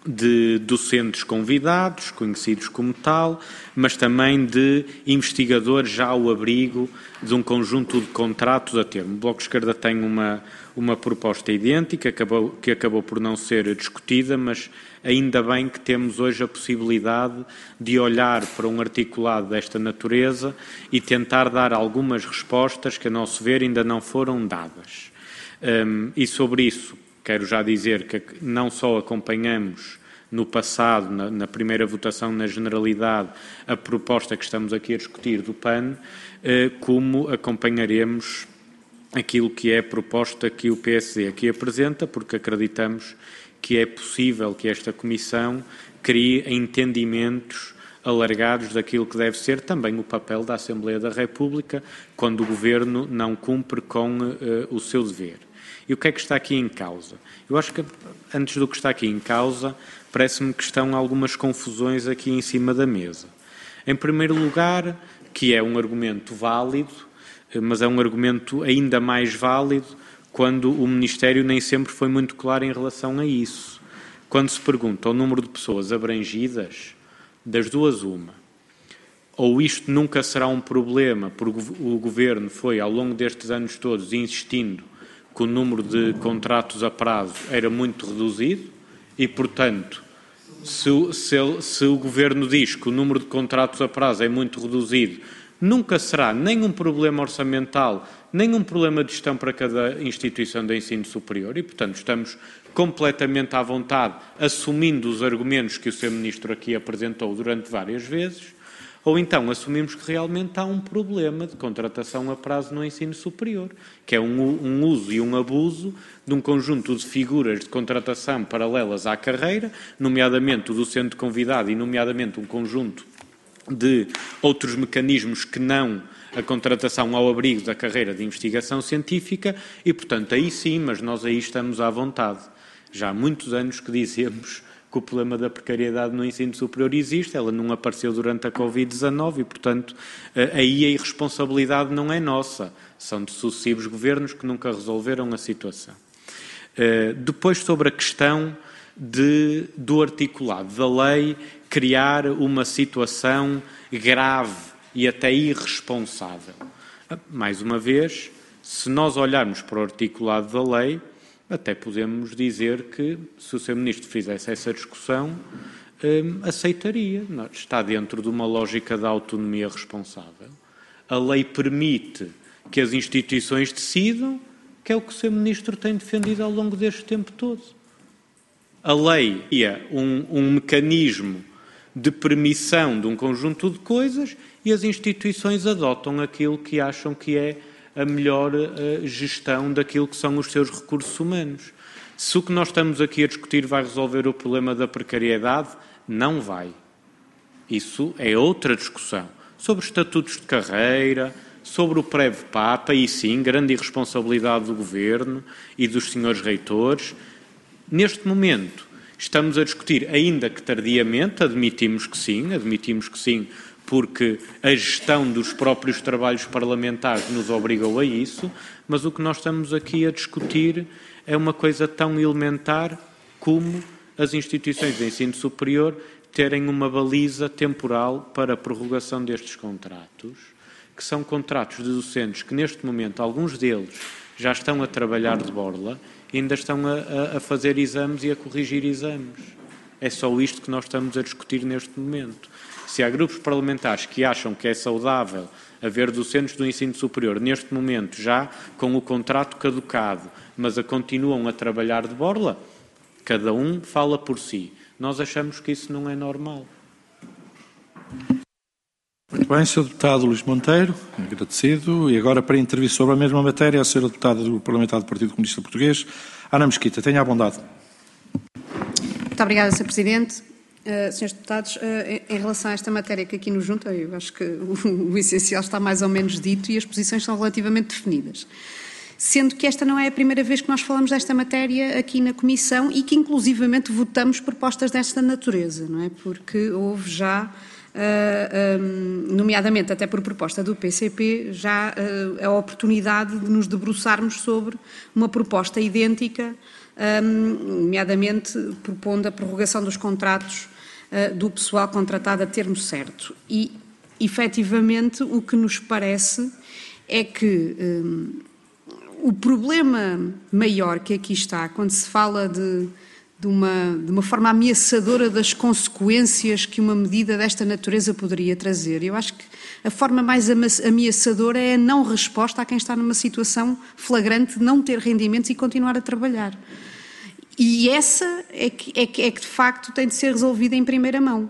de docentes convidados, conhecidos como tal, mas também de investigadores já ao abrigo de um conjunto de contratos a termo. O Bloco de Esquerda tem uma proposta idêntica, que acabou por não ser discutida, mas ainda bem que temos hoje a possibilidade de olhar para um articulado desta natureza e tentar dar algumas respostas que, a nosso ver, ainda não foram dadas. E sobre isso, quero já dizer que não só acompanhamos no passado, na primeira votação na generalidade, a proposta que estamos aqui a discutir do PAN, como acompanharemos aquilo que é a proposta que o PSD aqui apresenta, porque acreditamos que é possível que esta Comissão crie entendimentos alargados daquilo que deve ser também o papel da Assembleia da República, quando o Governo não cumpre com o seu dever. E o que é que está aqui em causa? Eu acho que, antes do que está aqui em causa, parece-me que estão algumas confusões aqui em cima da mesa. Em primeiro lugar, que é um argumento válido, mas é um argumento ainda mais válido quando o Ministério nem sempre foi muito claro em relação a isso. Quando se pergunta o número de pessoas abrangidas, das duas uma. Ou isto nunca será um problema, porque o Governo foi, ao longo destes anos todos, insistindo que o número de contratos a prazo era muito reduzido e, portanto, se o Governo diz que o número de contratos a prazo é muito reduzido, nunca será nem um problema orçamental, nem um problema de gestão para cada instituição de ensino superior e, portanto, estamos completamente à vontade, assumindo os argumentos que o Sr. Ministro aqui apresentou durante várias vezes, ou então assumimos que realmente há um problema de contratação a prazo no ensino superior, que é um uso e um abuso de um conjunto de figuras de contratação paralelas à carreira, nomeadamente o docente convidado e nomeadamente um conjunto de outros mecanismos que não a contratação ao abrigo da carreira de investigação científica e, portanto, aí sim, mas nós aí estamos à vontade. Já há muitos anos que dizemos que o problema da precariedade no ensino superior existe, ela não apareceu durante a Covid-19 e, portanto, aí a irresponsabilidade não é nossa, são de sucessivos governos que nunca resolveram a situação. Depois, sobre a questão do articulado da lei, criar uma situação grave e até irresponsável. Mais uma vez, se nós olharmos para o articulado da lei, até podemos dizer que, se o Sr. Ministro fizesse essa discussão, aceitaria. Está dentro de uma lógica da autonomia responsável. A lei permite que as instituições decidam, que é o que o Sr. Ministro tem defendido ao longo deste tempo todo. A lei é um mecanismo de permissão de um conjunto de coisas e as instituições adotam aquilo que acham que é a melhor gestão daquilo que são os seus recursos humanos. Se o que nós estamos aqui a discutir vai resolver o problema da precariedade, não vai. Isso é outra discussão. Sobre estatutos de carreira, sobre o Prev-PAP, aí sim, grande irresponsabilidade do Governo e dos senhores reitores. Neste momento, estamos a discutir, ainda que tardiamente, admitimos que sim, porque a gestão dos próprios trabalhos parlamentares nos obrigou a isso, mas o que nós estamos aqui a discutir é uma coisa tão elementar como as instituições de ensino superior terem uma baliza temporal para a prorrogação destes contratos, que são contratos de docentes que, neste momento, alguns deles já estão a trabalhar de borla e ainda estão a fazer exames e a corrigir exames. É só isto que nós estamos a discutir neste momento. Se há grupos parlamentares que acham que é saudável haver docentes do ensino superior, neste momento já com o contrato caducado, mas continuam a trabalhar de borla, cada um fala por si. Nós achamos que isso não é normal. Muito bem, Sr. Deputado Luís Monteiro, agradecido. E agora, para intervir sobre a mesma matéria, a Sra. Deputada do Parlamentar do Partido Comunista Português, Ana Mesquita. Tenha a bondade. Muito obrigada, Sr. Presidente. Senhores Deputados, em relação a esta matéria que aqui nos junta, eu acho que o essencial está mais ou menos dito e as posições são relativamente definidas. Sendo que esta não é a primeira vez que nós falamos desta matéria aqui na Comissão e que inclusivamente votamos propostas desta natureza, não é? Porque houve já, nomeadamente até por proposta do PCP, já a oportunidade de nos debruçarmos sobre uma proposta idêntica nomeadamente propondo a prorrogação dos contratos do pessoal contratado a termo certo. E, efetivamente, o que nos parece é que o problema maior que aqui está, quando se fala de uma forma ameaçadora das consequências que uma medida desta natureza poderia trazer, eu acho que a forma mais ameaçadora é a não resposta a quem está numa situação flagrante de não ter rendimentos e continuar a trabalhar. E essa é que de facto tem de ser resolvida em primeira mão.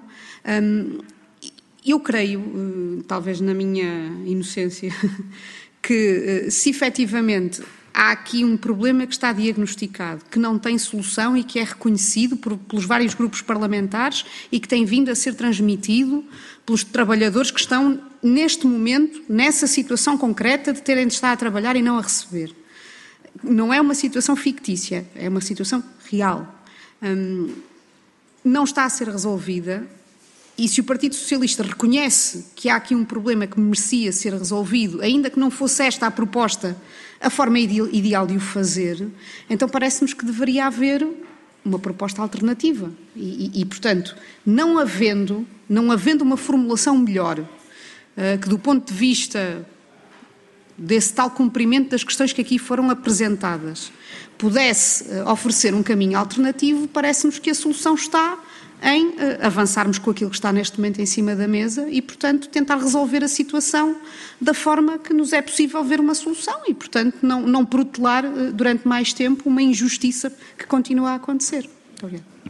Eu creio, talvez na minha inocência, que se efetivamente há aqui um problema que está diagnosticado, que não tem solução e que é reconhecido pelos vários grupos parlamentares e que tem vindo a ser transmitido pelos trabalhadores que estão neste momento, nessa situação concreta de terem de estar a trabalhar e não a receber. Não é uma situação fictícia, é uma situação real. Não está a ser resolvida. E se o Partido Socialista reconhece que há aqui um problema que merecia ser resolvido, ainda que não fosse esta a proposta, a forma ideal de o fazer, então parece-nos que deveria haver uma proposta alternativa. E portanto, não havendo uma formulação melhor, que do ponto de vista desse tal cumprimento das questões que aqui foram apresentadas, pudesse oferecer um caminho alternativo, parece-nos que a solução está em avançarmos com aquilo que está neste momento em cima da mesa e, portanto, tentar resolver a situação da forma que nos é possível ver uma solução e, portanto, não protelar durante mais tempo uma injustiça que continua a acontecer. Muito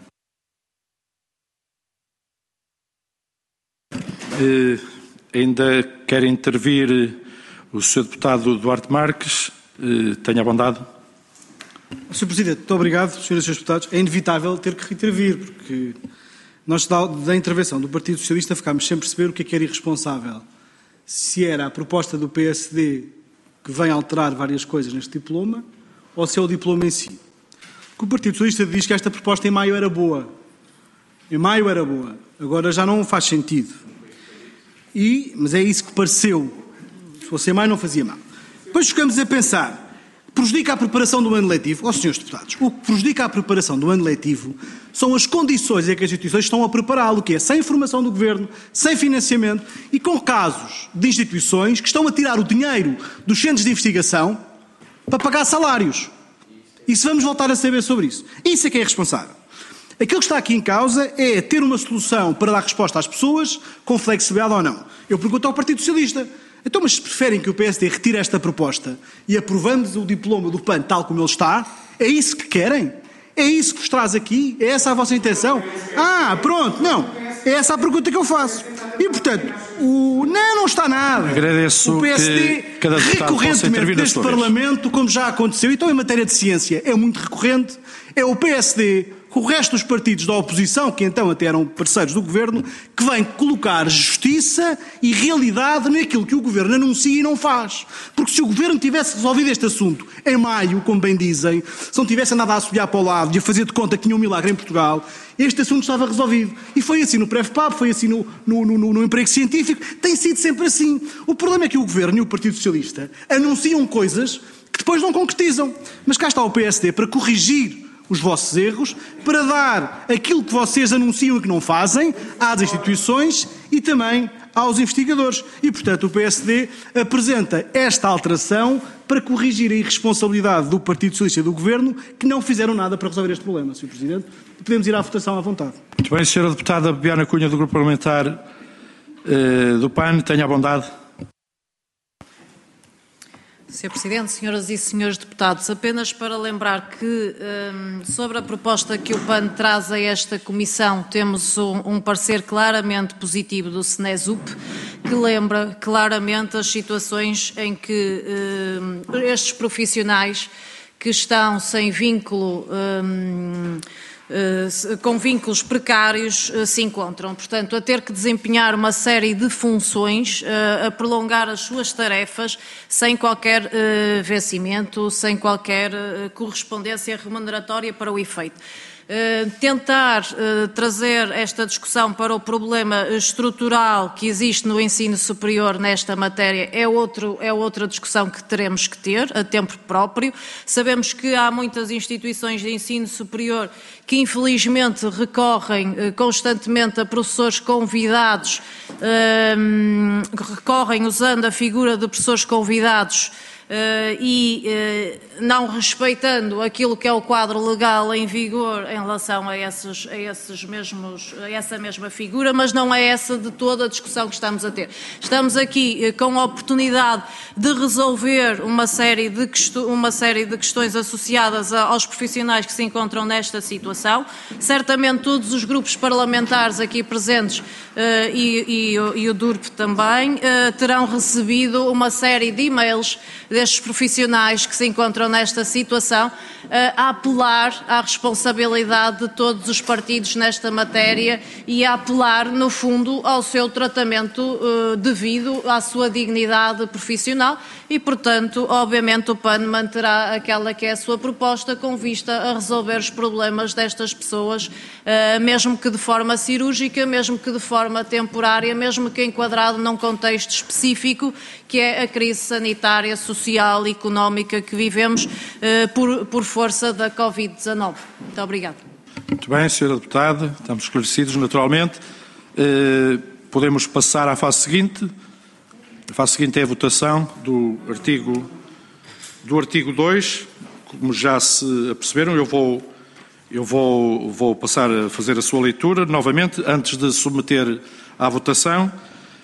obrigada. Ainda quer intervir o Sr. Deputado Duarte Marques. Tenha a bondade. Sr. Presidente, muito obrigado, Srs. e Srs. Deputados. É inevitável ter que intervir, porque nós, da intervenção do Partido Socialista, ficámos sem perceber o que era irresponsável. Se era a proposta do PSD que vem alterar várias coisas neste diploma, ou se é o diploma em si. Porque o Partido Socialista diz que esta proposta em maio era boa. Em maio era boa. Agora já não faz sentido. Mas é isso que pareceu. Se fosse em maio não fazia mal. Depois ficamos a pensar. Prejudica a preparação do ano letivo. Senhores deputados, o que prejudica a preparação do ano letivo são as condições em que as instituições estão a prepará-lo, que é sem informação do Governo, sem financiamento e com casos de instituições que estão a tirar o dinheiro dos centros de investigação para pagar salários. E se vamos voltar a saber sobre isso? Isso é que é responsável. Aquilo que está aqui em causa é ter uma solução para dar resposta às pessoas com flexibilidade ou não. Eu pergunto ao Partido Socialista. Então, mas se preferem que o PSD retire esta proposta e aprovamos o diploma do PAN tal como ele está, é isso que querem? É isso que vos traz aqui? É essa a vossa intenção? Pronto, não. É essa a pergunta que eu faço. E, portanto, não está nada. Agradeço o PSD, que cada deputado possa intervir neste Parlamento, como já aconteceu, então em matéria de ciência é muito recorrente, é o PSD, com o resto dos partidos da oposição, que então até eram parceiros do Governo, que vem colocar justiça e realidade naquilo que o Governo anuncia e não faz. Porque se o Governo tivesse resolvido este assunto em maio, como bem dizem, se não tivesse andado a assobiar para o lado e a fazer de conta que tinha um milagre em Portugal, este assunto estava resolvido. E foi assim no PrEFPAB, foi assim no emprego científico, tem sido sempre assim. O problema é que o Governo e o Partido Socialista anunciam coisas que depois não concretizam. Mas cá está o PSD para corrigir os vossos erros, para dar aquilo que vocês anunciam e que não fazem às instituições e também aos investigadores. E, portanto, o PSD apresenta esta alteração para corrigir a irresponsabilidade do Partido Socialista e do Governo, que não fizeram nada para resolver este problema, Sr. Presidente. Podemos ir à votação à vontade. Muito bem, Sra. Deputada Bibiana Cunha, do Grupo Parlamentar do PAN, tenha a bondade. Sr. Presidente, senhoras e senhores deputados, apenas para lembrar que sobre a proposta que o PAN traz a esta Comissão temos um parecer claramente positivo do SNESUP, que lembra claramente as situações em que estes profissionais que estão sem vínculo com vínculos precários se encontram, portanto, a ter que desempenhar uma série de funções, a prolongar as suas tarefas sem qualquer vencimento, sem qualquer correspondência remuneratória para o efeito. tentar trazer esta discussão para o problema estrutural que existe no ensino superior nesta matéria é outra discussão que teremos que ter a tempo próprio. Sabemos que há muitas instituições de ensino superior que infelizmente recorrem constantemente a professores convidados, recorrem usando a figura de professores convidados e não respeitando aquilo que é o quadro legal em vigor em relação a essa mesma figura, mas não é essa de toda a discussão que estamos a ter. Estamos aqui com a oportunidade de resolver uma série de questões associadas aos profissionais que se encontram nesta situação. Certamente todos os grupos parlamentares aqui presentes e o DURP também terão recebido uma série de e-mails destes profissionais que se encontram nesta situação a apelar à responsabilidade de todos os partidos nesta matéria e a apelar, no fundo, ao seu tratamento devido à sua dignidade profissional e, portanto, obviamente o PAN manterá aquela que é a sua proposta com vista a resolver os problemas destas pessoas, mesmo que de forma cirúrgica, mesmo que de forma temporária, mesmo que enquadrado num contexto específico, que é a crise sanitária, social e económica que vivemos por força da Covid-19. Muito obrigada. Muito bem, Sra. Deputada, estamos esclarecidos naturalmente. Podemos passar à fase seguinte. A fase seguinte é a votação do artigo 2. Como já se aperceberam, eu vou passar a fazer a sua leitura novamente, antes de submeter à votação.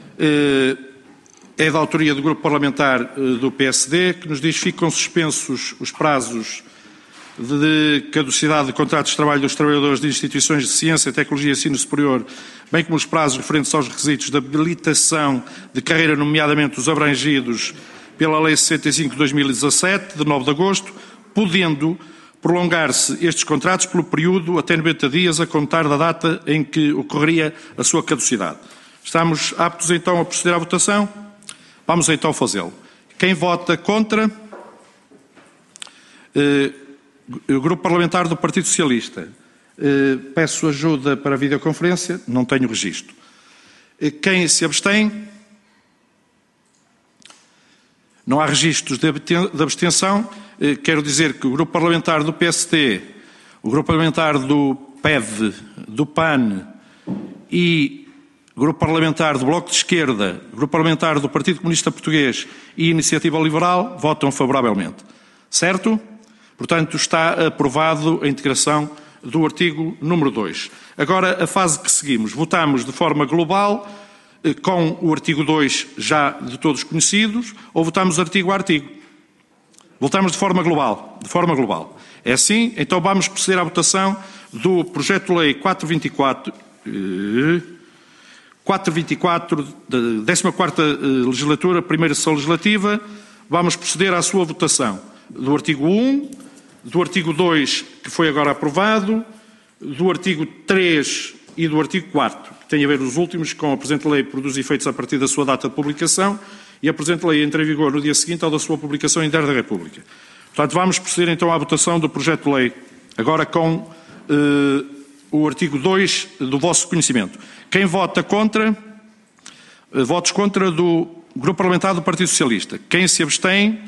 É da autoria do Grupo Parlamentar do PSD, que nos diz que ficam suspensos os prazos de caducidade de contratos de trabalho dos trabalhadores de instituições de ciência, tecnologia e ensino superior, bem como os prazos referentes aos requisitos de habilitação de carreira, nomeadamente os abrangidos pela Lei 65 de 2017, de 9 de agosto, podendo prolongar-se estes contratos pelo período até 90 dias a contar da data em que ocorreria a sua caducidade. Estamos aptos então a proceder à votação? Vamos então fazê-lo. Quem vota contra? O Grupo Parlamentar do Partido Socialista. Peço ajuda para a videoconferência, não tenho registro. Quem se abstém? Não há registros de abstenção. Quero dizer que o Grupo Parlamentar do PSD, o Grupo Parlamentar do PEV, do PAN e o Grupo Parlamentar do Bloco de Esquerda, o Grupo Parlamentar do Partido Comunista Português e Iniciativa Liberal votam favoravelmente. Certo? Portanto, está aprovado a integração do artigo número 2. Agora, a fase que seguimos. Votamos de forma global, com o artigo 2 já de todos conhecidos, ou votamos artigo a artigo? Votamos de forma global. De forma global. É assim? Então vamos proceder à votação do projeto de lei 424, da 14ª legislatura, primeira sessão legislativa. Vamos proceder à sua votação do artigo 1, do artigo 2, que foi agora aprovado, do artigo 3 e do artigo 4, que tem a ver os últimos, com a presente lei produz efeitos a partir da sua data de publicação e a presente lei entra em vigor no dia seguinte ao da sua publicação em Diário da República. Portanto, vamos proceder então à votação do projeto de lei, agora com o artigo 2 do vosso conhecimento. Quem vota contra? Votos contra do Grupo Parlamentar do Partido Socialista. Quem se abstém?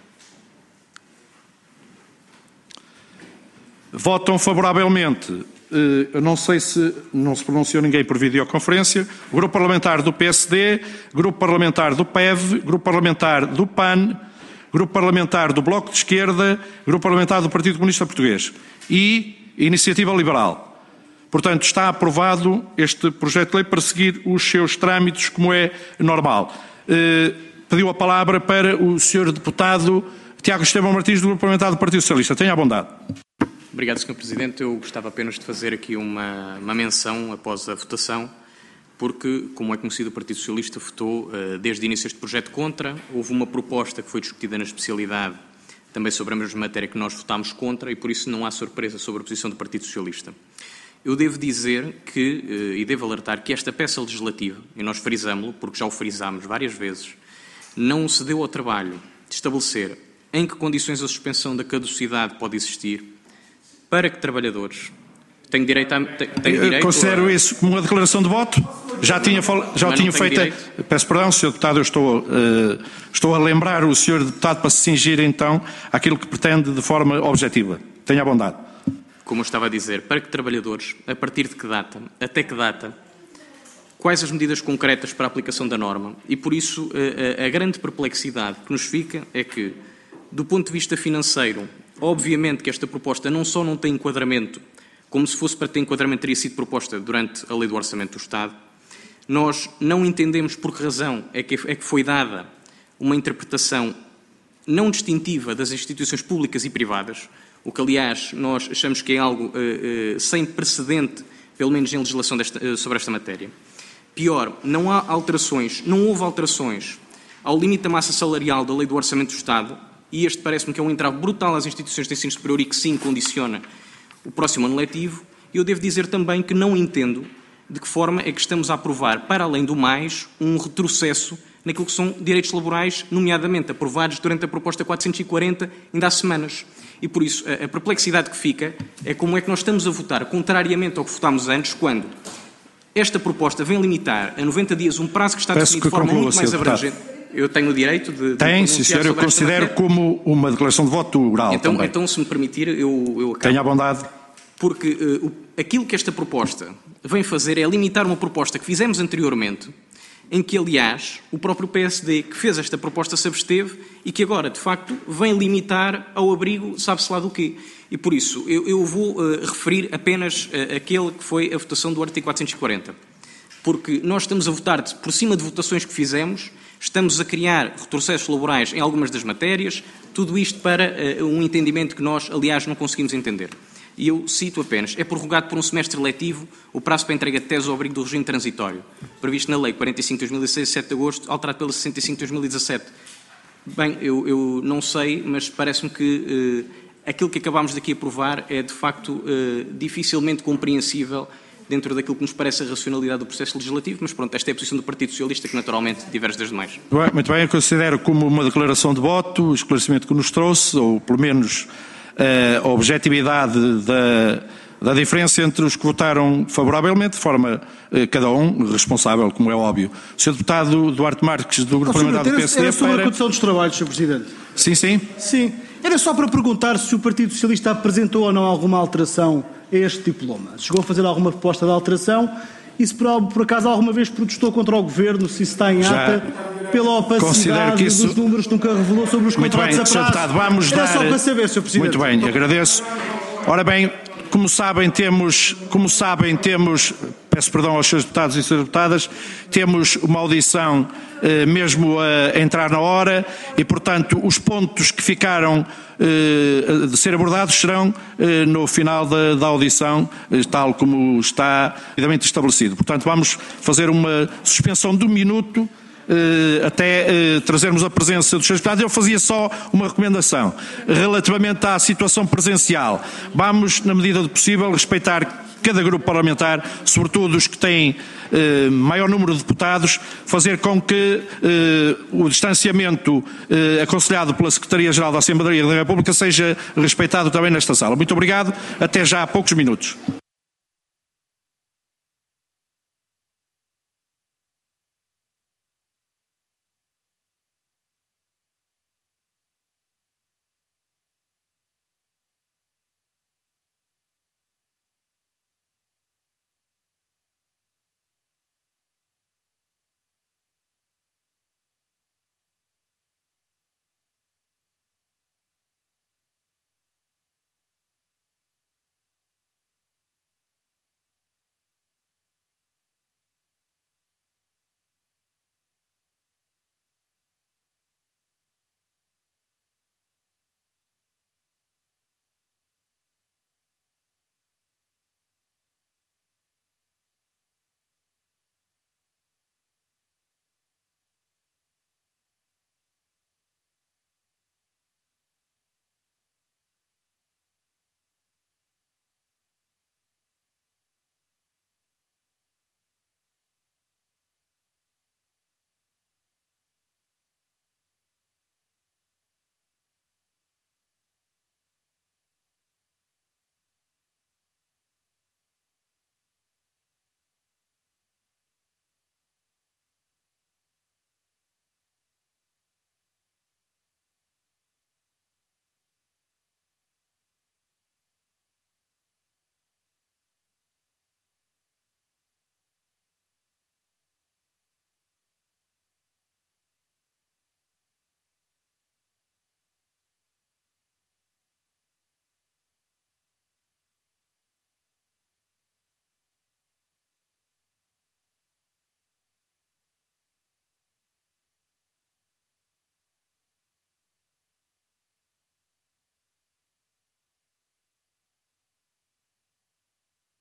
Votam favoravelmente, eu não sei se não se pronunciou ninguém por videoconferência, o Grupo Parlamentar do PSD, Grupo Parlamentar do PEV, Grupo Parlamentar do PAN, Grupo Parlamentar do Bloco de Esquerda, Grupo Parlamentar do Partido Comunista Português e Iniciativa Liberal. Portanto, está aprovado este projeto de lei para seguir os seus trâmites como é normal. Pediu a palavra para o Sr. Deputado Tiago Estevão Martins, do Grupo Parlamentar do Partido Socialista. Tenha a bondade. Obrigado, Sr. Presidente. Eu gostava apenas de fazer aqui uma menção após a votação, porque, como é conhecido, o Partido Socialista votou desde o início este projeto contra. Houve uma proposta que foi discutida na especialidade também sobre a mesma matéria que nós votámos contra e, por isso, não há surpresa sobre a posição do Partido Socialista. Eu devo dizer que, e devo alertar, que esta peça legislativa, e nós frisámo-lo, porque já o frisámos várias vezes, não se deu ao trabalho de estabelecer em que condições a suspensão da caducidade pode existir, para que trabalhadores Tenho direito a... Tenho direito considero isso como uma declaração de voto. Já tinha feito... Peço perdão, Sr. Deputado, eu estou a lembrar o Sr. Deputado para se cingir então àquilo que pretende de forma objetiva. Tenha a bondade. Como eu estava a dizer, para que trabalhadores, a partir de que data, até que data, quais as medidas concretas para a aplicação da norma? E por isso a grande perplexidade que nos fica é que, do ponto de vista financeiro, obviamente que esta proposta não só não tem enquadramento, como se fosse para ter enquadramento teria sido proposta durante a Lei do Orçamento do Estado. Nós não entendemos por que razão é que foi dada uma interpretação não distintiva das instituições públicas e privadas, o que, aliás, nós achamos que é algo sem precedente, pelo menos em legislação sobre esta matéria. Pior, não houve alterações ao limite da massa salarial da Lei do Orçamento do Estado, e este parece-me que é um entrave brutal às instituições de ensino superior e que sim condiciona o próximo ano letivo. E eu devo dizer também que não entendo de que forma é que estamos a aprovar, para além do mais, um retrocesso naquilo que são direitos laborais, nomeadamente aprovados durante a proposta 440, ainda há semanas. E por isso, a perplexidade que fica é como é que nós estamos a votar, contrariamente ao que votámos antes, quando esta proposta vem limitar a 90 dias um prazo que está definido de forma muito mais abrangente. Eu tenho o direito de Tem, sim, senhor, eu considero como uma declaração de voto oral também. Então, se me permitir, eu acabo. Tenha a bondade. Porque aquilo que esta proposta vem fazer é limitar uma proposta que fizemos anteriormente, em que, aliás, o próprio PSD que fez esta proposta se absteve e que agora, de facto, vem limitar ao abrigo sabe-se lá do quê. E, por isso, eu vou referir apenas aquele que foi a votação do artigo 440. Porque nós estamos a votar por cima de votações que fizemos, estamos a criar retrocessos laborais em algumas das matérias, tudo isto para um entendimento que nós, aliás, não conseguimos entender. E eu cito apenas, é prorrogado por um semestre letivo o prazo para entrega de tese ao abrigo do regime transitório, previsto na Lei 45 de 2016, 7 de agosto, alterado pela 65 de 2017. Bem, eu não sei, mas parece-me que aquilo que acabámos daqui a aprovar é, de facto, dificilmente compreensível dentro daquilo que nos parece a racionalidade do processo legislativo, mas pronto, esta é a posição do Partido Socialista, que naturalmente diverge das demais. Muito bem, eu considero como uma declaração de voto o esclarecimento que nos trouxe, ou pelo menos a objetividade da diferença entre os que votaram favoravelmente, de forma cada um responsável, como é óbvio. O Sr. Deputado Duarte Marques, do Grupo Parlamentar do PSD... Era sobre a condução dos trabalhos, Sr. Presidente. Sim, sim. Sim. Era só para perguntar se o Partido Socialista apresentou ou não alguma alteração a este diploma. Chegou a fazer alguma proposta de alteração e se por acaso alguma vez protestou contra o Governo, se isso está em ata, pela opacidade dos números que nunca revelou sobre os contratos a prazo. Muito bem, Sr. Deputado, vamos dar... Era só para saber, Sr. Presidente. Muito bem, agradeço. Ora bem, como sabem, temos, peço perdão aos Srs. Deputados e Sras. Deputadas, temos uma audição mesmo a entrar na hora e, portanto, os pontos que ficaram de ser abordados serão no final da audição, tal como está devidamente estabelecido. Portanto, vamos fazer uma suspensão de 1 minuto até trazermos a presença dos Srs. Deputados. Eu fazia só uma recomendação relativamente à situação presencial. Vamos, na medida do possível, respeitar cada grupo parlamentar, sobretudo os que têm maior número de deputados, fazer com que o distanciamento aconselhado pela Secretaria-Geral da Assembleia da República seja respeitado também nesta sala. Muito obrigado. Até já há poucos minutos.